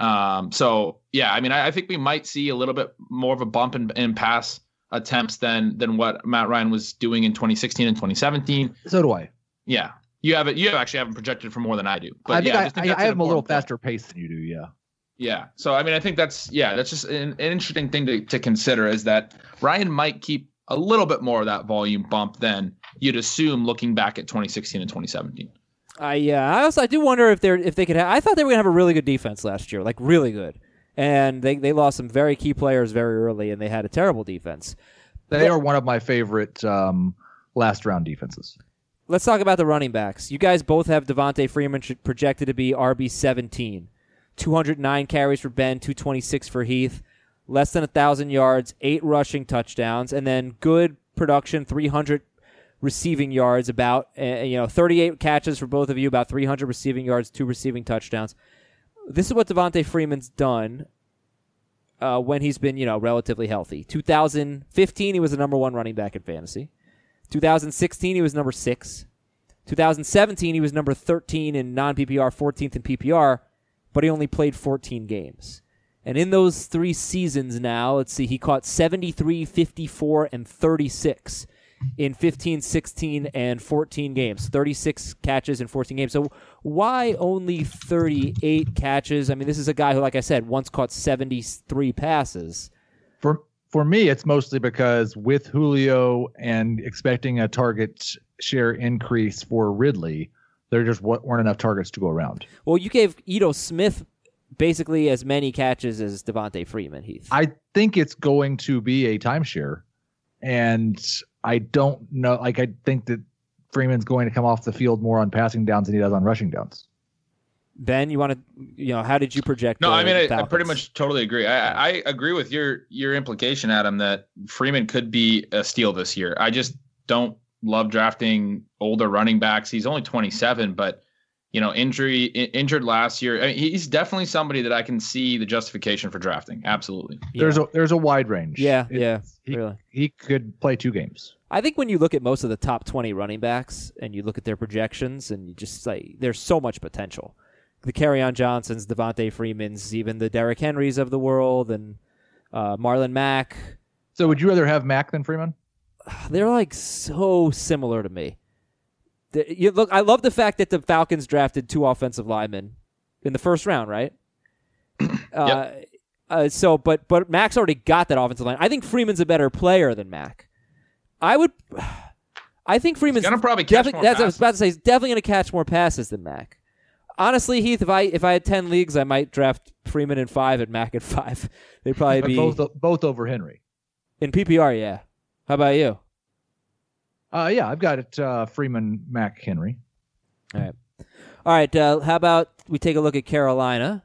I think we might see a little bit more of a bump in pass attempts than what Matt Ryan was doing in 2016 and 2017. So do I. Yeah. You actually have him projected for more than I do. But I think I have him a little faster pace than you do. Yeah. Yeah. So, I mean, I think that's just an interesting thing to consider is that Ryan might keep a little bit more of that volume bump than you'd assume looking back at 2016 and 2017. I do wonder if they could have. I thought they were gonna have a really good defense last year, like really good, and they lost some very key players very early, and they had a terrible defense. They are one of my favorite last round defenses. Let's talk about the running backs. You guys both have Devontae Freeman projected to be RB17, 209 carries for Ben, 226 for Heath, less than 1,000 yards, 8 rushing touchdowns, and then good production, 300. Receiving yards, about 38 catches for both of you, about 300 receiving yards, 2 receiving touchdowns. This is what Devontae Freeman's done when he's been relatively healthy. 2015 he was the number 1 running back in fantasy. 2016 he was number 6. 2017 he was number 13 in non-PPR, 14th in PPR, but he only played 14 games. And in those 3 seasons now, let's see, he caught 73, 54, and 36. In 15, 16, and 14 games. 36 catches in 14 games. So why only 38 catches? I mean, this is a guy who, like I said, once caught 73 passes. For For me, it's mostly because with Julio and expecting a target share increase for Ridley, there just weren't enough targets to go around. Well, you gave Ito Smith basically as many catches as Devontae Freeman, Heath. I think it's going to be a timeshare, and I don't know. I think that Freeman's going to come off the field more on passing downs than he does on rushing downs. Ben, you want to, how did you project? No, I mean, I pretty much totally agree. I agree with your implication, Adam, that Freeman could be a steal this year. I just don't love drafting older running backs. He's only 27, but injured last year. I mean, he's definitely somebody that I can see the justification for drafting. Absolutely. Yeah. There's a wide range. Really. He could play 2 games. I think when you look at most of the top 20 running backs and you look at their projections and you just say there's so much potential. The Kerryon Johnsons, Devontae Freemans, even the Derrick Henrys of the world, and Marlon Mack. So would you rather have Mack than Freeman? They're like so similar to me. I love the fact that the Falcons drafted 2 offensive linemen in the first round, right? Yep. But Mack's already got that offensive line. I think Freeman's a better player than Mack. I think Freeman's going to probably catch more passes. That's what I was about to say. He's definitely going to catch more passes than Mack. Honestly, Heath, if I had 10 leagues, I might draft Freeman in 5 and Mack at 5. They'd probably be both over Henry. In PPR, yeah. How about you? Yeah, I've got it. Freeman, Mack, Henry. All right. How about we take a look at Carolina?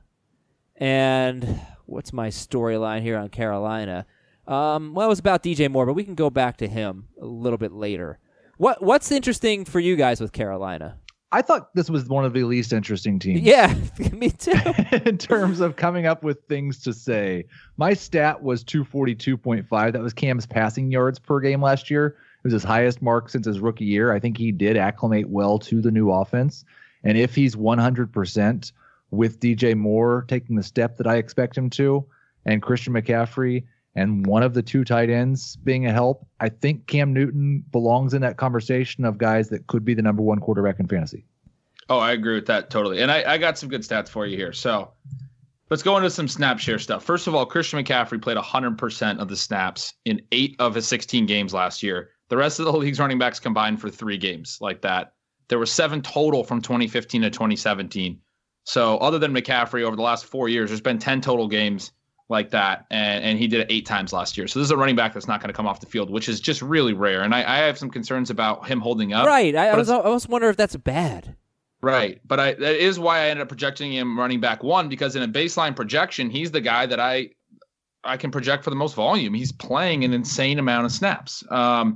And what's my storyline here on Carolina? Well, it was about DJ Moore, but we can go back to him a little bit later. What's interesting for you guys with Carolina? I thought this was one of the least interesting teams. Yeah, me too. In terms of coming up with things to say. My stat was 242.5. That was Cam's passing yards per game last year. It was his highest mark since his rookie year. I think he did acclimate well to the new offense. And if he's 100% with DJ Moore taking the step that I expect him to, and Christian McCaffrey and one of the 2 tight ends being a help, I think Cam Newton belongs in that conversation of guys that could be the number 1 quarterback in fantasy. Oh, I agree with that totally. And I got some good stats for you here. So let's go into some snap share stuff. First of all, Christian McCaffrey played 100% of the snaps in 8 of his 16 games last year. The rest of the league's running backs combined for 3 games like that. There were 7 total from 2015 to 2017. So other than McCaffrey, over the last 4 years, there's been 10 total games like that, and he did it 8 times last year. So this is a running back that's not going to come off the field, which is just really rare. And I have some concerns about him holding up. Right. I was wondering if that's bad. Right. But that is why I ended up projecting him running back 1, because in a baseline projection, he's the guy that I can project for the most volume. He's playing an insane amount of snaps.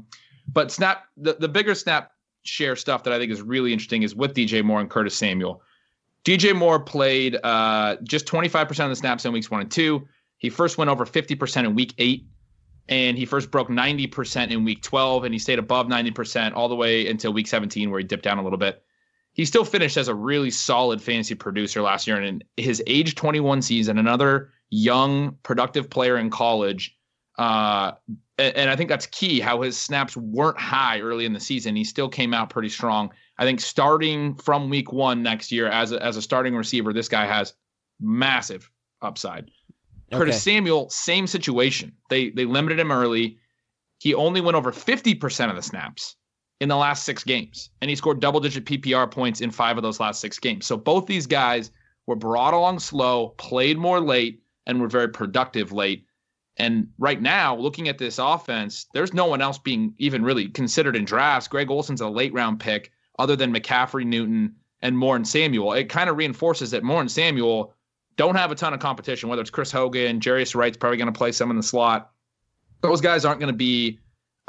But the bigger snap share stuff that I think is really interesting is with DJ Moore and Curtis Samuel. DJ Moore played just 25% of the snaps in weeks 1 and 2. He first went over 50% in week 8, and he first broke 90% in week 12, and he stayed above 90% all the way until week 17, where he dipped down a little bit. He still finished as a really solid fantasy producer last year, and in his age 21 season, another young, productive player in college. And I think that's key, how his snaps weren't high early in the season. He still came out pretty strong. I think starting from week 1 next year as a starting receiver, this guy has massive upside. Okay. Curtis Samuel, same situation. They limited him early. He only went over 50% of the snaps in the last 6 games, and he scored double-digit PPR points in 5 of those last 6 games. So both these guys were brought along slow, played more late, and were very productive late. And right now, looking at this offense, there's no one else being even really considered in drafts. Greg Olson's a late-round pick other than McCaffrey, Newton, and Moore and Samuel. It kind of reinforces that Moore and Samuel don't have a ton of competition, whether it's Chris Hogan, Jarius Wright's probably going to play some in the slot. Those guys aren't going to be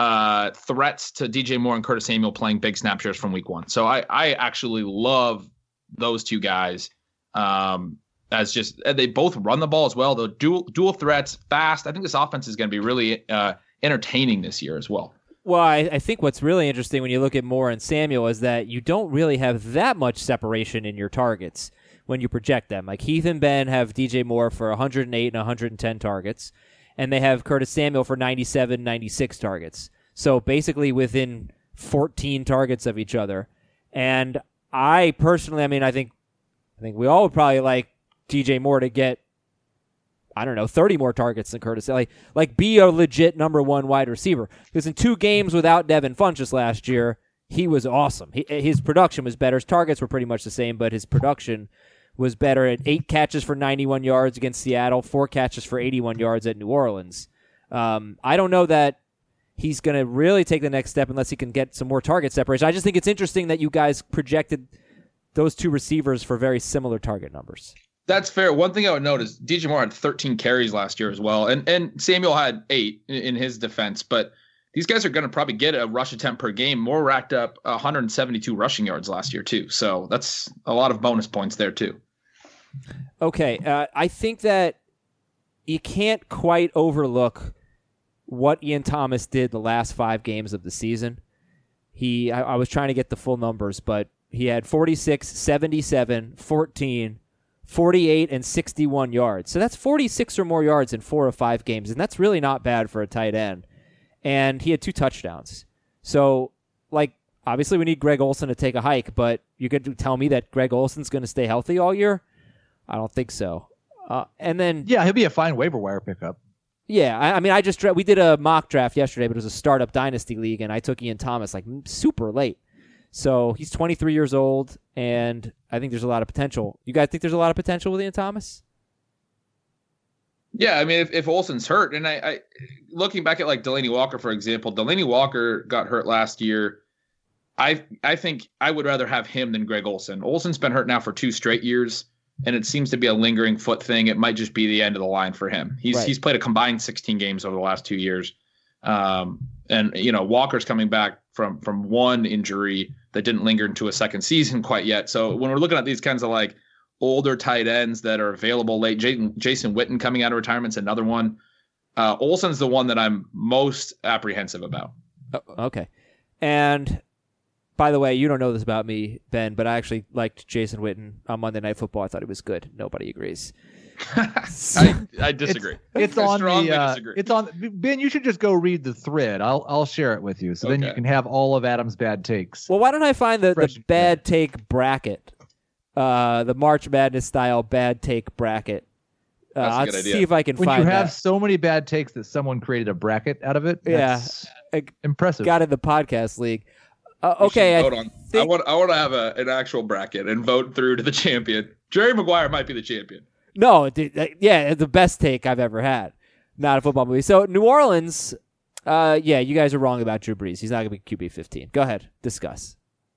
threats to DJ Moore and Curtis Samuel playing big snap shares from week 1. So I actually love those 2 guys. As just they both run the ball as well. They're dual threats, fast. I think this offense is going to be really entertaining this year as well. Well, I think what's really interesting when you look at Moore and Samuel is that you don't really have that much separation in your targets when you project them. Like Heath and Ben have DJ Moore for 108 and 110 targets, and they have Curtis Samuel for 97, 96 targets. So basically within 14 targets of each other. And I personally, I think we all would probably like DJ Moore to get I don't know, 30 more targets than Curtis Samuel. Like be a legit number one wide receiver. Because in 2 games without Devin Funchess last year, he was awesome. His production was better. His targets were pretty much the same, but his production was better at 8 catches for 91 yards against Seattle, 4 catches for 81 yards at New Orleans. I don't know that he's going to really take the next step unless he can get some more target separation. I just think it's interesting that you guys projected those 2 receivers for very similar target numbers. That's fair. One thing I would note is DJ Moore had 13 carries last year as well, and Samuel had 8 in his defense, but these guys are going to probably get a rush attempt per game. Moore racked up 172 rushing yards last year too, so that's a lot of bonus points there too. Okay, I think that you can't quite overlook what Ian Thomas did the last 5 games of the season. I was trying to get the full numbers, but he had 46, 77, 14, 48, and 61 yards. So that's 46 or more yards in 4 of 5 games, and that's really not bad for a tight end. And he had 2 touchdowns. So, obviously we need Greg Olsen to take a hike, but you could tell me that Greg Olsen's going to stay healthy all year? I don't think so. And then... Yeah, he'll be a fine waiver wire pickup. Yeah, I mean, we did a mock draft yesterday, but it was a startup dynasty league, and I took Ian Thomas super late. So he's 23 years old, and I think there's a lot of potential. You guys think there's a lot of potential with Ian Thomas? Yeah, I mean, if Olsen's hurt, and I looking back at Delanie Walker, for example, Delanie Walker got hurt last year. I think I would rather have him than Greg Olsen. Olsen's been hurt now for 2 straight years, and it seems to be a lingering foot thing. It might just be the end of the line for him. He's played a combined 16 games over the last 2 years. And Walker's coming back from one injury that didn't linger into a second season quite yet. So when we're looking at these kinds of older tight ends that are available late, Jason Witten coming out of retirement is another one. Olsen's the one that I'm most apprehensive about. Oh, okay. And by the way, you don't know this about me, Ben, but I actually liked Jason Witten on Monday Night Football. I thought he was good. Nobody agrees. I disagree. It's on the. It's on Ben. You should just go read the thread. I'll share it with you, so then you can have all of Adam's bad takes. Well, why don't I find the bad take bracket, the March Madness style bad take bracket? That's a good idea. See if I can find. When you have that. so many bad takes that someone created a bracket out of it, that's impressive. Got in the podcast league. Okay, I want to have an actual bracket and vote through to the champion. Jerry Maguire might be the champion. No, dude, the best take I've ever had. Not a football movie. So New Orleans, you guys are wrong about Drew Brees. He's not going to be QB 15. Go ahead, discuss.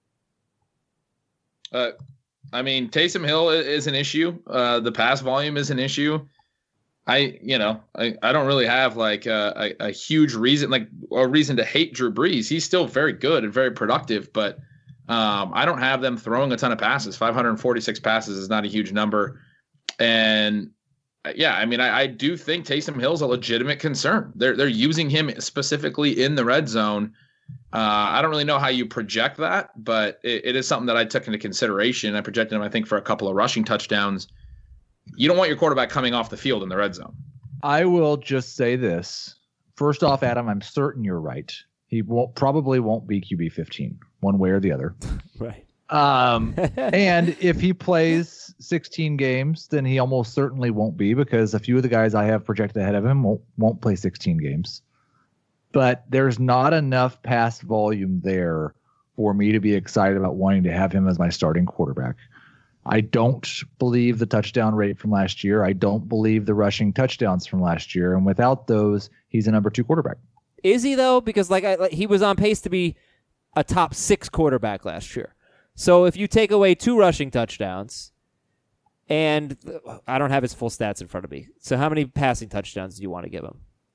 I mean, Taysom Hill is an issue. The pass volume is an issue. I don't really have a huge reason, a reason to hate Drew Brees. He's still very good and very productive, but I don't have them throwing a ton of passes. 546 passes is not a huge number. And I do think Taysom Hill's a legitimate concern. They're using him specifically in the red zone. I don't really know how you project that, but it is something that I took into consideration. I projected him, I think, for a couple of rushing touchdowns. You don't want your quarterback coming off the field in the red zone. I will just say this. First off, Adam, I'm certain you're right. He probably won't be QB 15, one way or the other. Right. And if he plays 16 games, then he almost certainly won't be, because a few of the guys I have projected ahead of him won't play 16 games. But there's not enough pass volume there for me to be excited about wanting to have him as my starting quarterback. I don't believe the touchdown rate from last year. I don't believe the rushing touchdowns from last year. And without those, he's a number 2 quarterback. Is he, though? Because he was on pace to be a top 6 quarterback last year. So if you take away 2 rushing touchdowns, and I don't have his full stats in front of me. So how many passing touchdowns do you want to give him?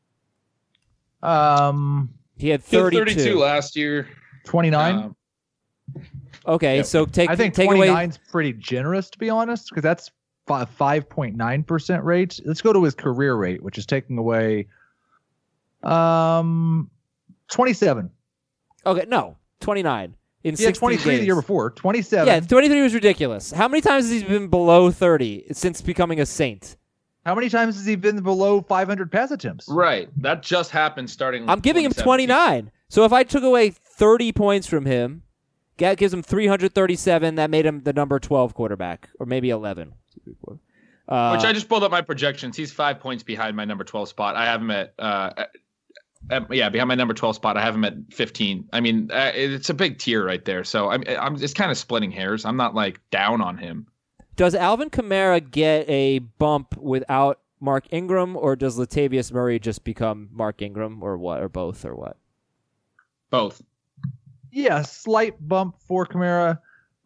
He had 32 last year. 29. Okay, so I think 29's pretty generous, to be honest, because that's 5.9% rate. Let's go to his career rate, which is taking away 27. Okay, no, 29 in 16 23 games. The year before. 27. Yeah, 23 was ridiculous. How many times has he been below 30 since becoming a Saint? How many times has he been below 500 pass attempts? Right. That just happened starting. I'm giving him 29. So if I took away 30 points from him, that gives him 337. That made him the number 12 quarterback, or maybe 11. Which I just pulled up my projections. He's 5 points behind my number 12 spot. I have him behind my number 12 spot. I have him at 15. I mean, it's a big tier right there. So I'm just kind of splitting hairs. I'm not like down on him. Does Alvin Kamara get a bump without Mark Ingram, or does Latavius Murray just become Mark Ingram, or what, or both, or what? Both. Yeah, slight bump for Kamara.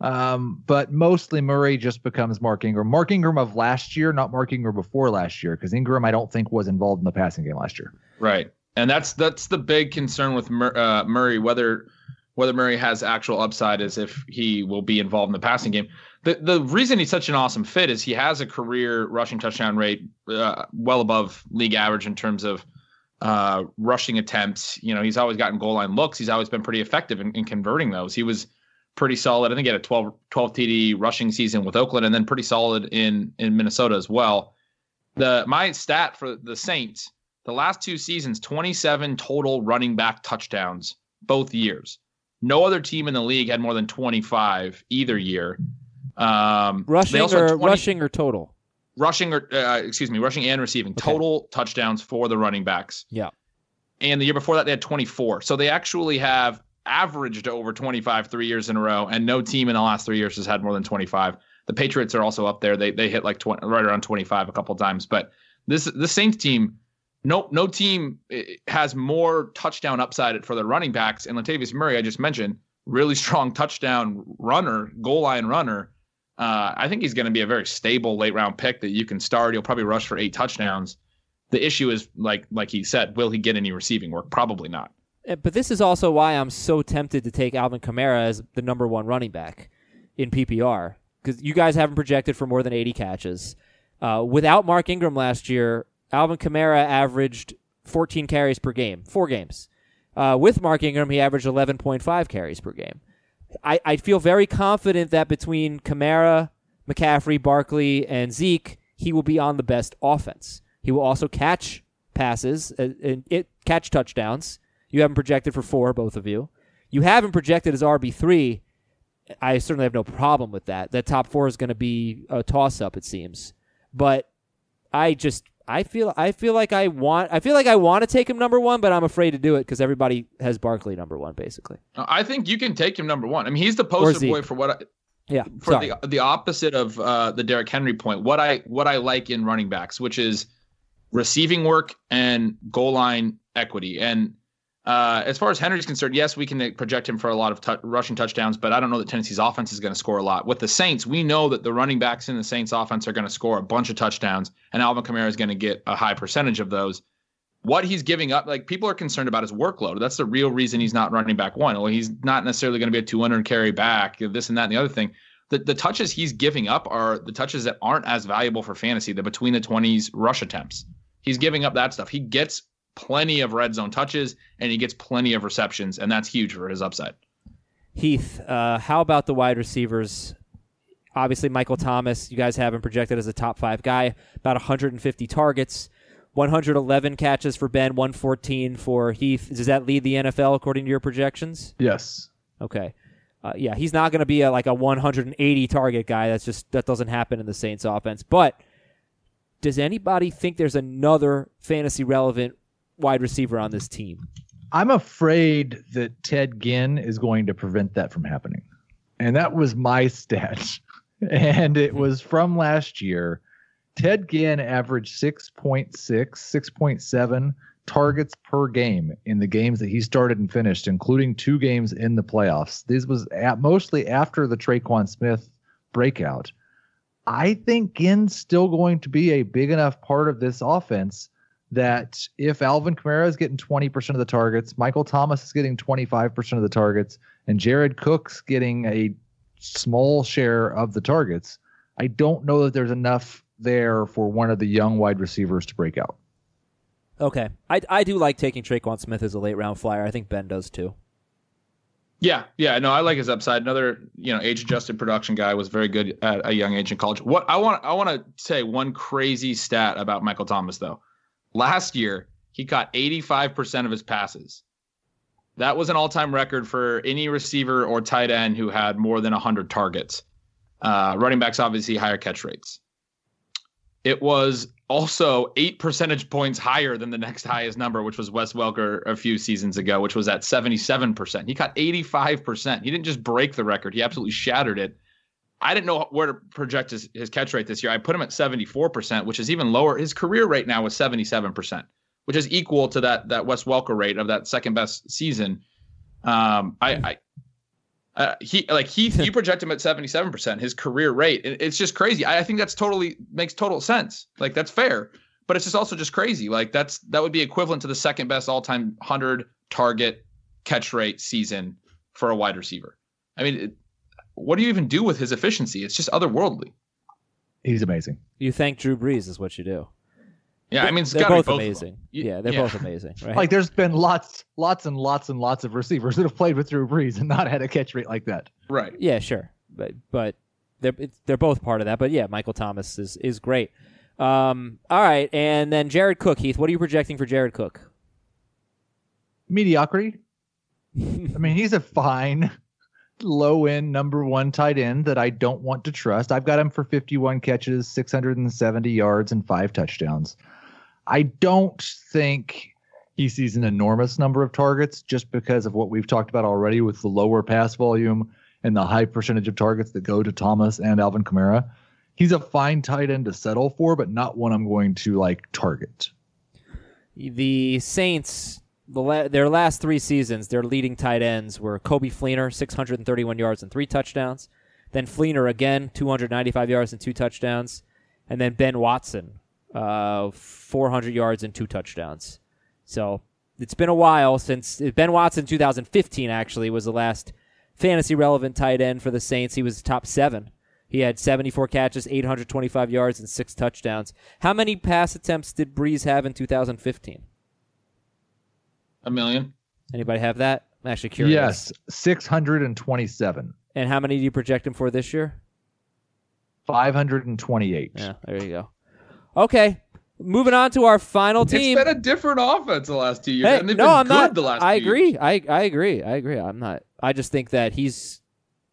But mostly Murray just becomes Mark Ingram. Mark Ingram of last year, not Mark Ingram before last year, because Ingram I don't think was involved in the passing game last year. Right, and that's the big concern with Murray, whether Murray has actual upside is if he will be involved in the passing game. The reason he's such an awesome fit is he has a career rushing touchdown rate well above league average in terms of rushing attempts. You know, he's always gotten goal line looks. He's always been pretty effective in converting those. He was pretty solid. I think he had a 12 TD rushing season with Oakland, and then pretty solid in Minnesota as well. My stat for the Saints, the last 2 seasons, 27 total running back touchdowns, both years. No other team in the league had more than 25 either year. Rushing or total? Rushing and receiving. Okay. Total touchdowns for the running backs. Yeah. And the year before that, they had 24. So they actually have averaged over 25 3 years in a row, and no team in the last 3 years has had more than 25. The Patriots are also up there. They hit like 20, right around 25 a couple of times. But the Saints team, no team has more touchdown upside for their running backs. And Latavius Murray, I just mentioned, really strong touchdown runner, goal line runner. I think he's going to be a very stable late round pick that you can start. He'll probably rush for 8 touchdowns. The issue is, like he said, will he get any receiving work? Probably not. But this is also why I'm so tempted to take Alvin Kamara as the number 1 running back in PPR, because you guys haven't projected for more than 80 catches. Without Mark Ingram last year, Alvin Kamara averaged 14 carries per game, 4 games. With Mark Ingram, he averaged 11.5 carries per game. I feel very confident that between Kamara, McCaffrey, Barkley, and Zeke, he will be on the best offense. He will also catch passes, catch touchdowns. You haven't projected for 4, both of you. You haven't projected as RB3. I certainly have no problem with that. That top 4 is going to be a toss-up, it seems. But I feel like I want to take him number 1, but I'm afraid to do it because everybody has Barkley number 1, basically. I think you can take him number 1. I mean, he's the poster boy for the opposite of the Derrick Henry point. What I like in running backs, which is receiving work and goal line equity. And as far as Henry's concerned, yes, we can project him for a lot of rushing touchdowns, but I don't know that Tennessee's offense is going to score a lot. With the Saints, we know that the running backs in the Saints offense are going to score a bunch of touchdowns, and Alvin Kamara is going to get a high percentage of those. What he's giving up, like, people are concerned about his workload. That's the real reason he's not running back 1. Well, he's not necessarily going to be a 200 carry back, this and that and the other thing. The touches he's giving up are the touches that aren't as valuable for fantasy, the between the 20s rush attempts. He's giving up that stuff. He gets plenty of red zone touches, and he gets plenty of receptions, and that's huge for his upside. Heath, how about the wide receivers? Obviously, Michael Thomas, you guys have him projected as a top 5 guy, about 150 targets, 111 catches for Ben, 114 for Heath. Does that lead the NFL according to your projections? Yes. Okay. Yeah, he's not going to be a 180 target guy. That doesn't happen in the Saints offense. But does anybody think there's another fantasy relevant wide receiver on this team? I'm afraid that Ted Ginn is going to prevent that from happening. And that was my stat. And it was from last year. Ted Ginn averaged 6.7 targets per game in the games that he started and finished, including 2 games in the playoffs. This was mostly after the Traquan Smith breakout. I think Ginn's still going to be a big enough part of this offense that if Alvin Kamara is getting 20% of the targets, Michael Thomas is getting 25% of the targets, and Jared Cook's getting a small share of the targets, I don't know that there's enough there for one of the young wide receivers to break out. Okay. I do like taking Traquan Smith as a late-round flyer. I think Ben does too. Yeah, no, I like his upside. Another, age-adjusted production guy, was very good at a young age in college. What I want to say one crazy stat about Michael Thomas, though. Last year, he caught 85% of his passes. That was an all-time record for any receiver or tight end who had more than 100 targets. Running backs, obviously, higher catch rates. it was also 8 percentage points higher than the next highest number, which was Wes Welker a few seasons ago, which was at 77%. He caught 85%. He didn't just break the record. He absolutely shattered it. I didn't know where to project his catch rate this year. I put him at 74%, which is even lower. His career rate now was 77%, which is equal to that Wes Welker rate of that second best season. You project him at 77%, his career rate. It's just crazy. I think that's makes total sense. Like, that's fair, but it's just also just crazy. Like, that would be equivalent to the second best all-time 100 target catch rate season for a wide receiver. I mean, what do you even do with his efficiency? It's just otherworldly. He's amazing. You thank Drew Brees is what you do. Yeah, I mean, they're both amazing. They're both amazing, right? Like, there's been lots and lots of receivers that have played with Drew Brees and not had a catch rate like that. Right. Yeah, sure, but they're both part of that. But yeah, Michael Thomas is great. All right, and then Jared Cook, Heath. What are you projecting for Jared Cook? Mediocrity. I mean, he's a fine low-end number one tight end that I don't want to trust. I've got him for 51 catches, 670 yards, and 5 touchdowns. I don't think he sees an enormous number of targets just because of what we've talked about already with the lower pass volume and the high percentage of targets that go to Thomas and Alvin Kamara. He's a fine tight end to settle for, but not one I'm going to target. The Saints, their last 3 seasons, their leading tight ends were Coby Fleener, 631 yards and 3 touchdowns. Then Fleener again, 295 yards and 2 touchdowns. And then Ben Watson, 400 yards and 2 touchdowns. So it's been a while since Ben Watson, 2015 actually, was the last fantasy relevant tight end for the Saints. He was top 7. He had 74 catches, 825 yards, and 6 touchdowns. How many pass attempts did Brees have in 2015? 1 million. Anybody have that? I'm actually curious. Yes, 627. And how many do you project him for this year? 528. Yeah, there you go. Okay, moving on to our final team. It's been a different offense the last 2 years. Hey, and they've no, been I'm good not. The last I 2 agree. years. I agree. I'm not. I just think that he's,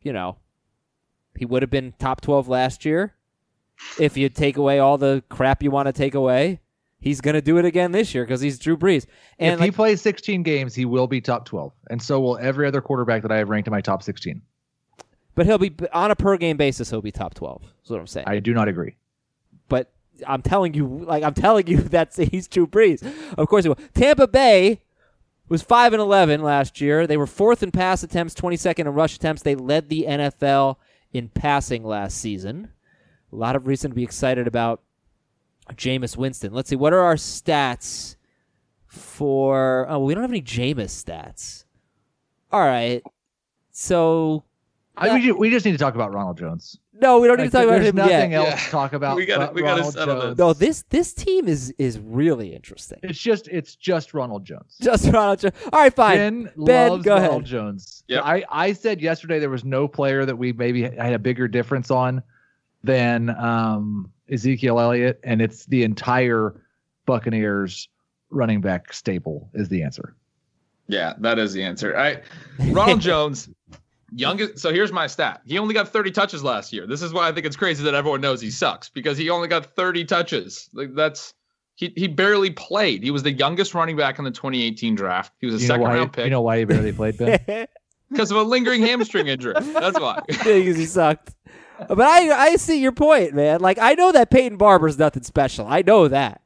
he would have been top 12 last year. If you take away all the crap you want to take away, he's going to do it again this year because he's Drew Brees. And if he plays 16 games, he will be top 12. And so will every other quarterback that I have ranked in my top 16. But he'll be, on a per-game basis, he'll be top 12. That's what I'm saying. I do not agree. But I'm telling you that he's Drew Brees. Of course he will. Tampa Bay was 5-11 last year. They were 4th in pass attempts, 22nd in rush attempts. They led the NFL in passing last season. A lot of reason to be excited about Jameis Winston. Let's see, what are our stats for... Oh, we don't have any Jameis stats. All right. So... we just need to talk about Ronald Jones. No, we don't need to talk about him yet. There's nothing else to talk about. We got to settle this. No, this team is really interesting. It's just Ronald Jones. Just Ronald Jones. All right, fine. Ben loves go Ronald ahead. Jones. Yep. I said yesterday there was no player that we maybe had a bigger difference on than Ezekiel Elliott, and it's the entire Buccaneers running back stable is the answer. Yeah, that is the answer. Ronald Jones, youngest. So here's my stat. He only got 30 touches last year. This is why I think it's crazy that everyone knows he sucks, because he only got 30 touches. He barely played. He was the youngest running back in the 2018 draft. He was a second-round pick. You know why he barely played, Ben? Because of a lingering hamstring injury. That's why. Because he sucked. But I see your point, man. Like, I know that Peyton Barber's nothing special. I know that.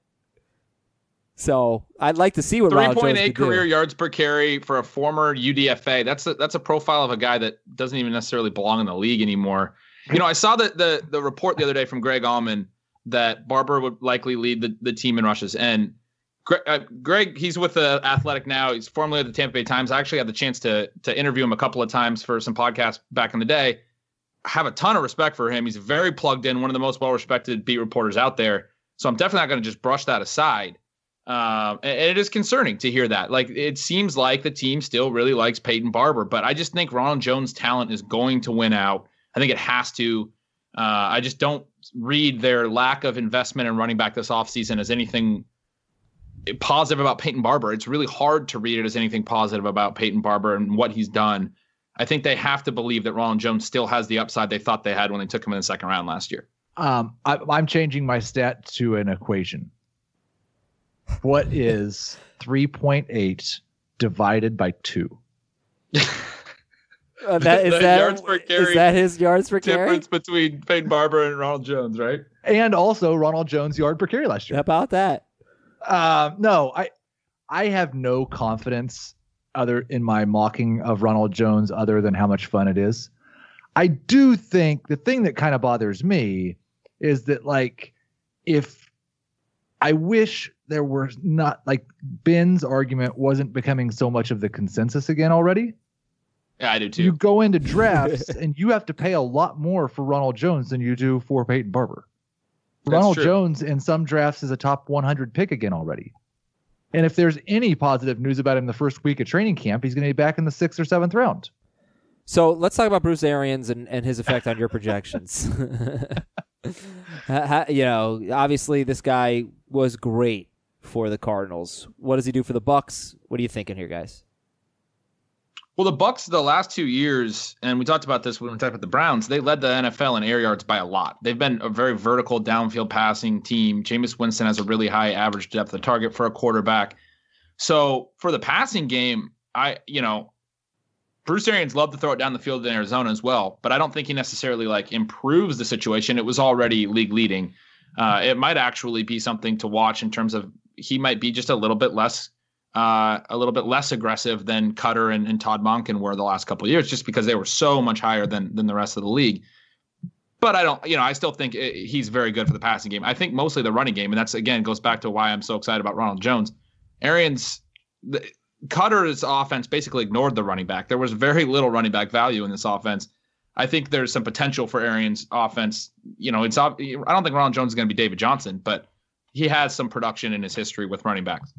So I'd like to see what Ronald Jones could do. 3.8 career yards per carry for a former UDFA. That's a profile of a guy that doesn't even necessarily belong in the league anymore. I saw the report the other day from Greg Allman that Barber would likely lead the team in rushes. And Greg, he's with the Athletic now. He's formerly at the Tampa Bay Times. I actually had the chance to interview him a couple of times for some podcasts back in the day. I have a ton of respect for him. He's very plugged in, one of the most well-respected beat reporters out there. So I'm definitely not going to just brush that aside. And it is concerning to hear that. Like, it seems like the team still really likes Peyton Barber, but I just think Ronald Jones' talent is going to win out. I think it has to. I just don't read their lack of investment in running back this offseason as anything positive about Peyton Barber. It's really hard to read it as anything positive about Peyton Barber and what he's done. I think they have to believe that Ronald Jones still has the upside they thought they had when they took him in the second round last year. I'm changing my stat to an equation. What is 3.8 divided by 2? Is that his yards per carry? Difference between Peyton Barber and Ronald Jones, right? And also Ronald Jones' yard per carry last year. How about that? No, I have no confidence other in my mocking of Ronald Jones other than how much fun it is. I do think the thing that kind of bothers me is that, like, if I wish there were not, like, Ben's argument wasn't becoming so much of the consensus again already. Yeah, I do too. You go into drafts and you have to pay a lot more for Ronald Jones than you do for Peyton Barber. Ronald Jones in some drafts is a top 100 pick again already. And if there's any positive news about him the first week of training camp, he's going to be back in the 6th or 7th round. So let's talk about Bruce Arians and his effect on your projections. Obviously this guy was great for the Cardinals. What does he do for the Bucs? What are you thinking here, guys? Well, the Bucs the last 2 years, and we talked about this when we talked about the Browns, they led the NFL in air yards by a lot. They've been a very vertical downfield passing team. Jameis Winston has a really high average depth of target for a quarterback. So for the passing game, Bruce Arians loved to throw it down the field in Arizona as well, but I don't think he necessarily improves the situation. It was already league leading. It might actually be something to watch in terms of he might be just a little bit less aggressive than Cutter and Todd Monken were the last couple of years, just because they were so much higher than the rest of the league. But I still think he's very good for the passing game. I think mostly the running game, and that's, again, goes back to why I'm so excited about Ronald Jones. Cutter's offense basically ignored the running back. There was very little running back value in this offense. I think there's some potential for Arians' offense. I don't think Ronald Jones is going to be David Johnson, but he has some production in his history with running backs.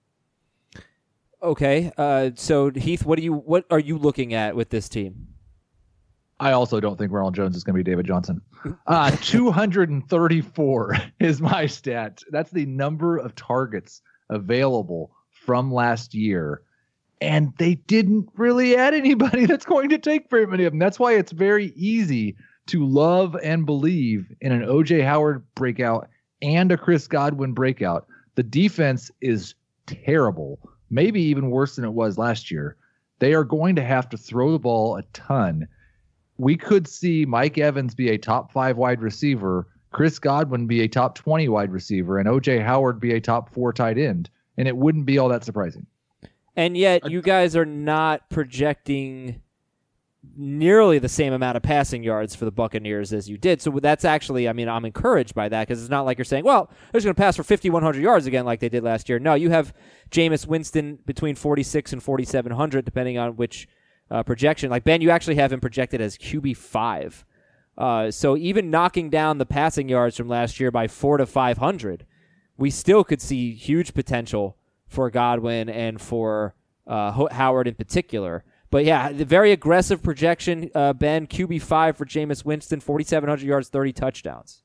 Okay, so Heath, what are you looking at with this team? I also don't think Ronald Jones is going to be David Johnson. 234 is my stat. That's the number of targets available from last year. And they didn't really add anybody that's going to take very many of them. That's why it's very easy to love and believe in an O.J. Howard breakout and a Chris Godwin breakout. The defense is terrible. Maybe even worse than it was last year. They are going to have to throw the ball a ton. We could see Mike Evans be a top 5 wide receiver, Chris Godwin be a top 20 wide receiver, and O.J. Howard be a top 4 tight end, and it wouldn't be all that surprising. And yet you guys are not projecting nearly the same amount of passing yards for the Buccaneers as you did. So that's actually, I'm encouraged by that, because it's not like you're saying, well, they're just going to pass for 5,100 yards again like they did last year. No, you have Jameis Winston between 46 and 4,700, depending on which projection. Like, Ben, you actually have him projected as QB5. So even knocking down the passing yards from last year by 400 to 500, we still could see huge potential for Godwin and for Howard in particular. But yeah, the very aggressive projection, Ben, QB5 for Jameis Winston, 4,700 yards, 30 touchdowns.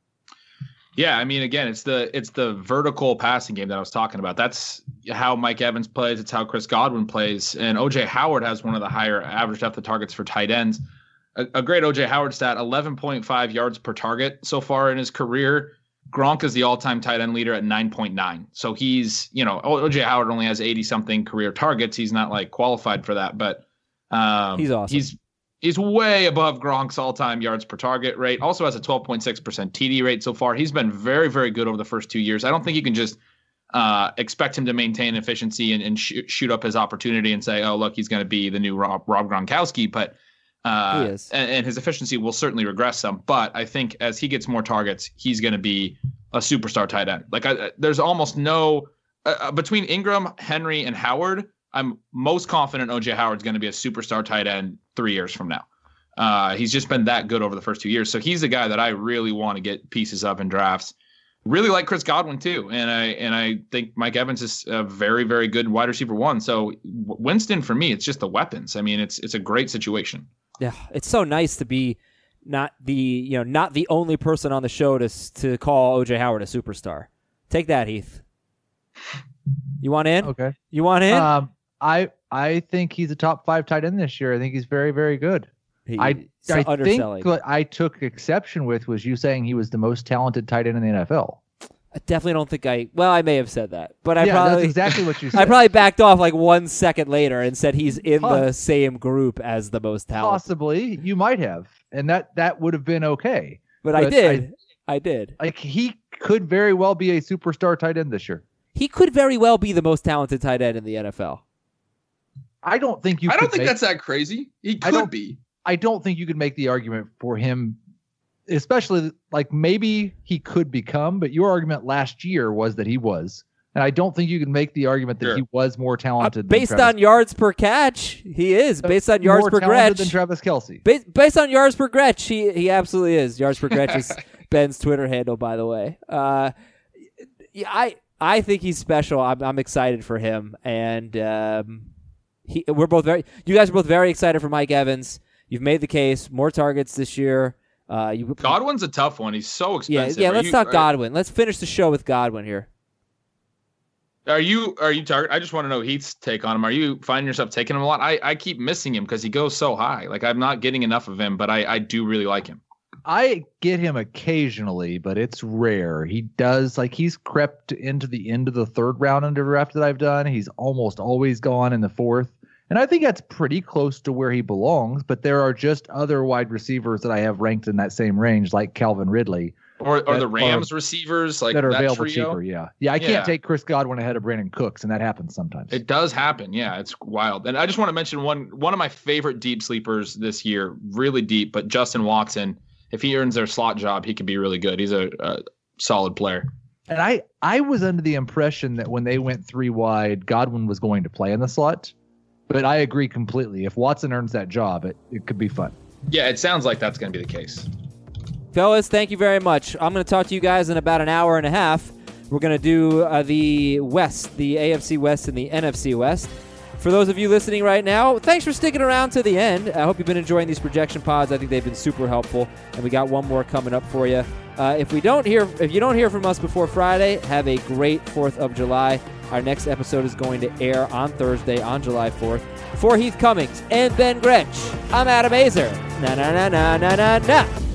Yeah, again, it's the vertical passing game that I was talking about. That's how Mike Evans plays. It's how Chris Godwin plays. And O.J. Howard has one of the higher average depth of targets for tight ends. A great O.J. Howard stat, 11.5 yards per target so far in his career. Gronk is the all-time tight end leader at 9.9. So he's, O.J. Howard only has 80-something career targets. He's not qualified for that, but he's awesome. He's way above Gronk's all-time yards per target rate. Also has a 12.6% TD rate so far. He's been very, very good over the first 2 years. I don't think you can just expect him to maintain efficiency and shoot up his opportunity and say, oh, look, he's going to be the new Rob Gronkowski. But he is. And his efficiency will certainly regress some. But I think as he gets more targets, he's going to be a superstar tight end. There's almost no between Ingram, Henry, and Howard. I'm most confident O.J. Howard's going to be a superstar tight end 3 years from now. He's just been that good over the first 2 years. So he's a guy that I really want to get pieces of in drafts. Really like Chris Godwin too. And I think Mike Evans is a very, very good wide receiver 1. So Winston, for me, it's just the weapons. It's a great situation. Yeah, it's so nice to be not the only person on the show to call O.J. Howard a superstar. Take that, Heath. You want in? Okay. You want in? I think he's a top 5 tight end this year. I think he's very, very good. I think what I took exception with was you saying he was the most talented tight end in the NFL. I definitely don't think I may have said that, but that's exactly what you said. I probably backed off like 1 second later and said he's in the same group as the most talented. Possibly, you might have, and that would have been okay. But I did. Like, he could very well be a superstar tight end this year. He could very well be the most talented tight end in the NFL. I don't think that's that crazy. He could be. I don't think you could make the argument for him, especially like maybe he could become, but your argument last year was that he was. And I don't think you can make the argument that he was more talented based on yards per catch. He is based on yards per catch than Travis Kelce. Based on yards per catch, he absolutely is. Yards per catch is Ben's Twitter handle, by the way. I think he's special. I'm excited for him, and you guys are both very excited for Mike Evans. You've made the case. More targets this year. Godwin's a tough one. He's so expensive. Yeah. Let's talk Godwin. Let's finish the show with Godwin here. Are you target? I just want to know Heath's take on him. Are you finding yourself taking him a lot? I keep missing him because he goes so high. Like, I'm not getting enough of him, but I do really like him. I get him occasionally, but it's rare. He does, like, he's crept into the end of the third round under draft that I've done. He's almost always gone in the fourth. And I think that's pretty close to where he belongs, but there are just other wide receivers that I have ranked in that same range, like Calvin Ridley. Or the Rams receivers, like that are that available trio. cheaper, yeah. I can't take Chris Godwin ahead of Brandon Cooks, and that happens sometimes. It does happen, yeah. It's wild. And I just want to mention one of my favorite deep sleepers this year, really deep, but Justin Watson. If he earns their slot job, he could be really good. He's a solid player. And I was under the impression that when they went 3 wide, Godwin was going to play in the slot. But I agree completely. If Watson earns that job, it could be fun. Yeah, it sounds like that's going to be the case. Fellas, thank you very much. I'm going to talk to you guys in about an hour and a half. We're going to do the West, the AFC West and the NFC West. For those of you listening right now, thanks for sticking around to the end. I hope you've been enjoying these projection pods. I think they've been super helpful, and we got one more coming up for you. If you don't hear from us before Friday, have a great 4th of July. Our next episode is going to air on Thursday, on July 4th. For Heath Cummings and Ben Gretsch, I'm Adam Azer. Na na na na na na na.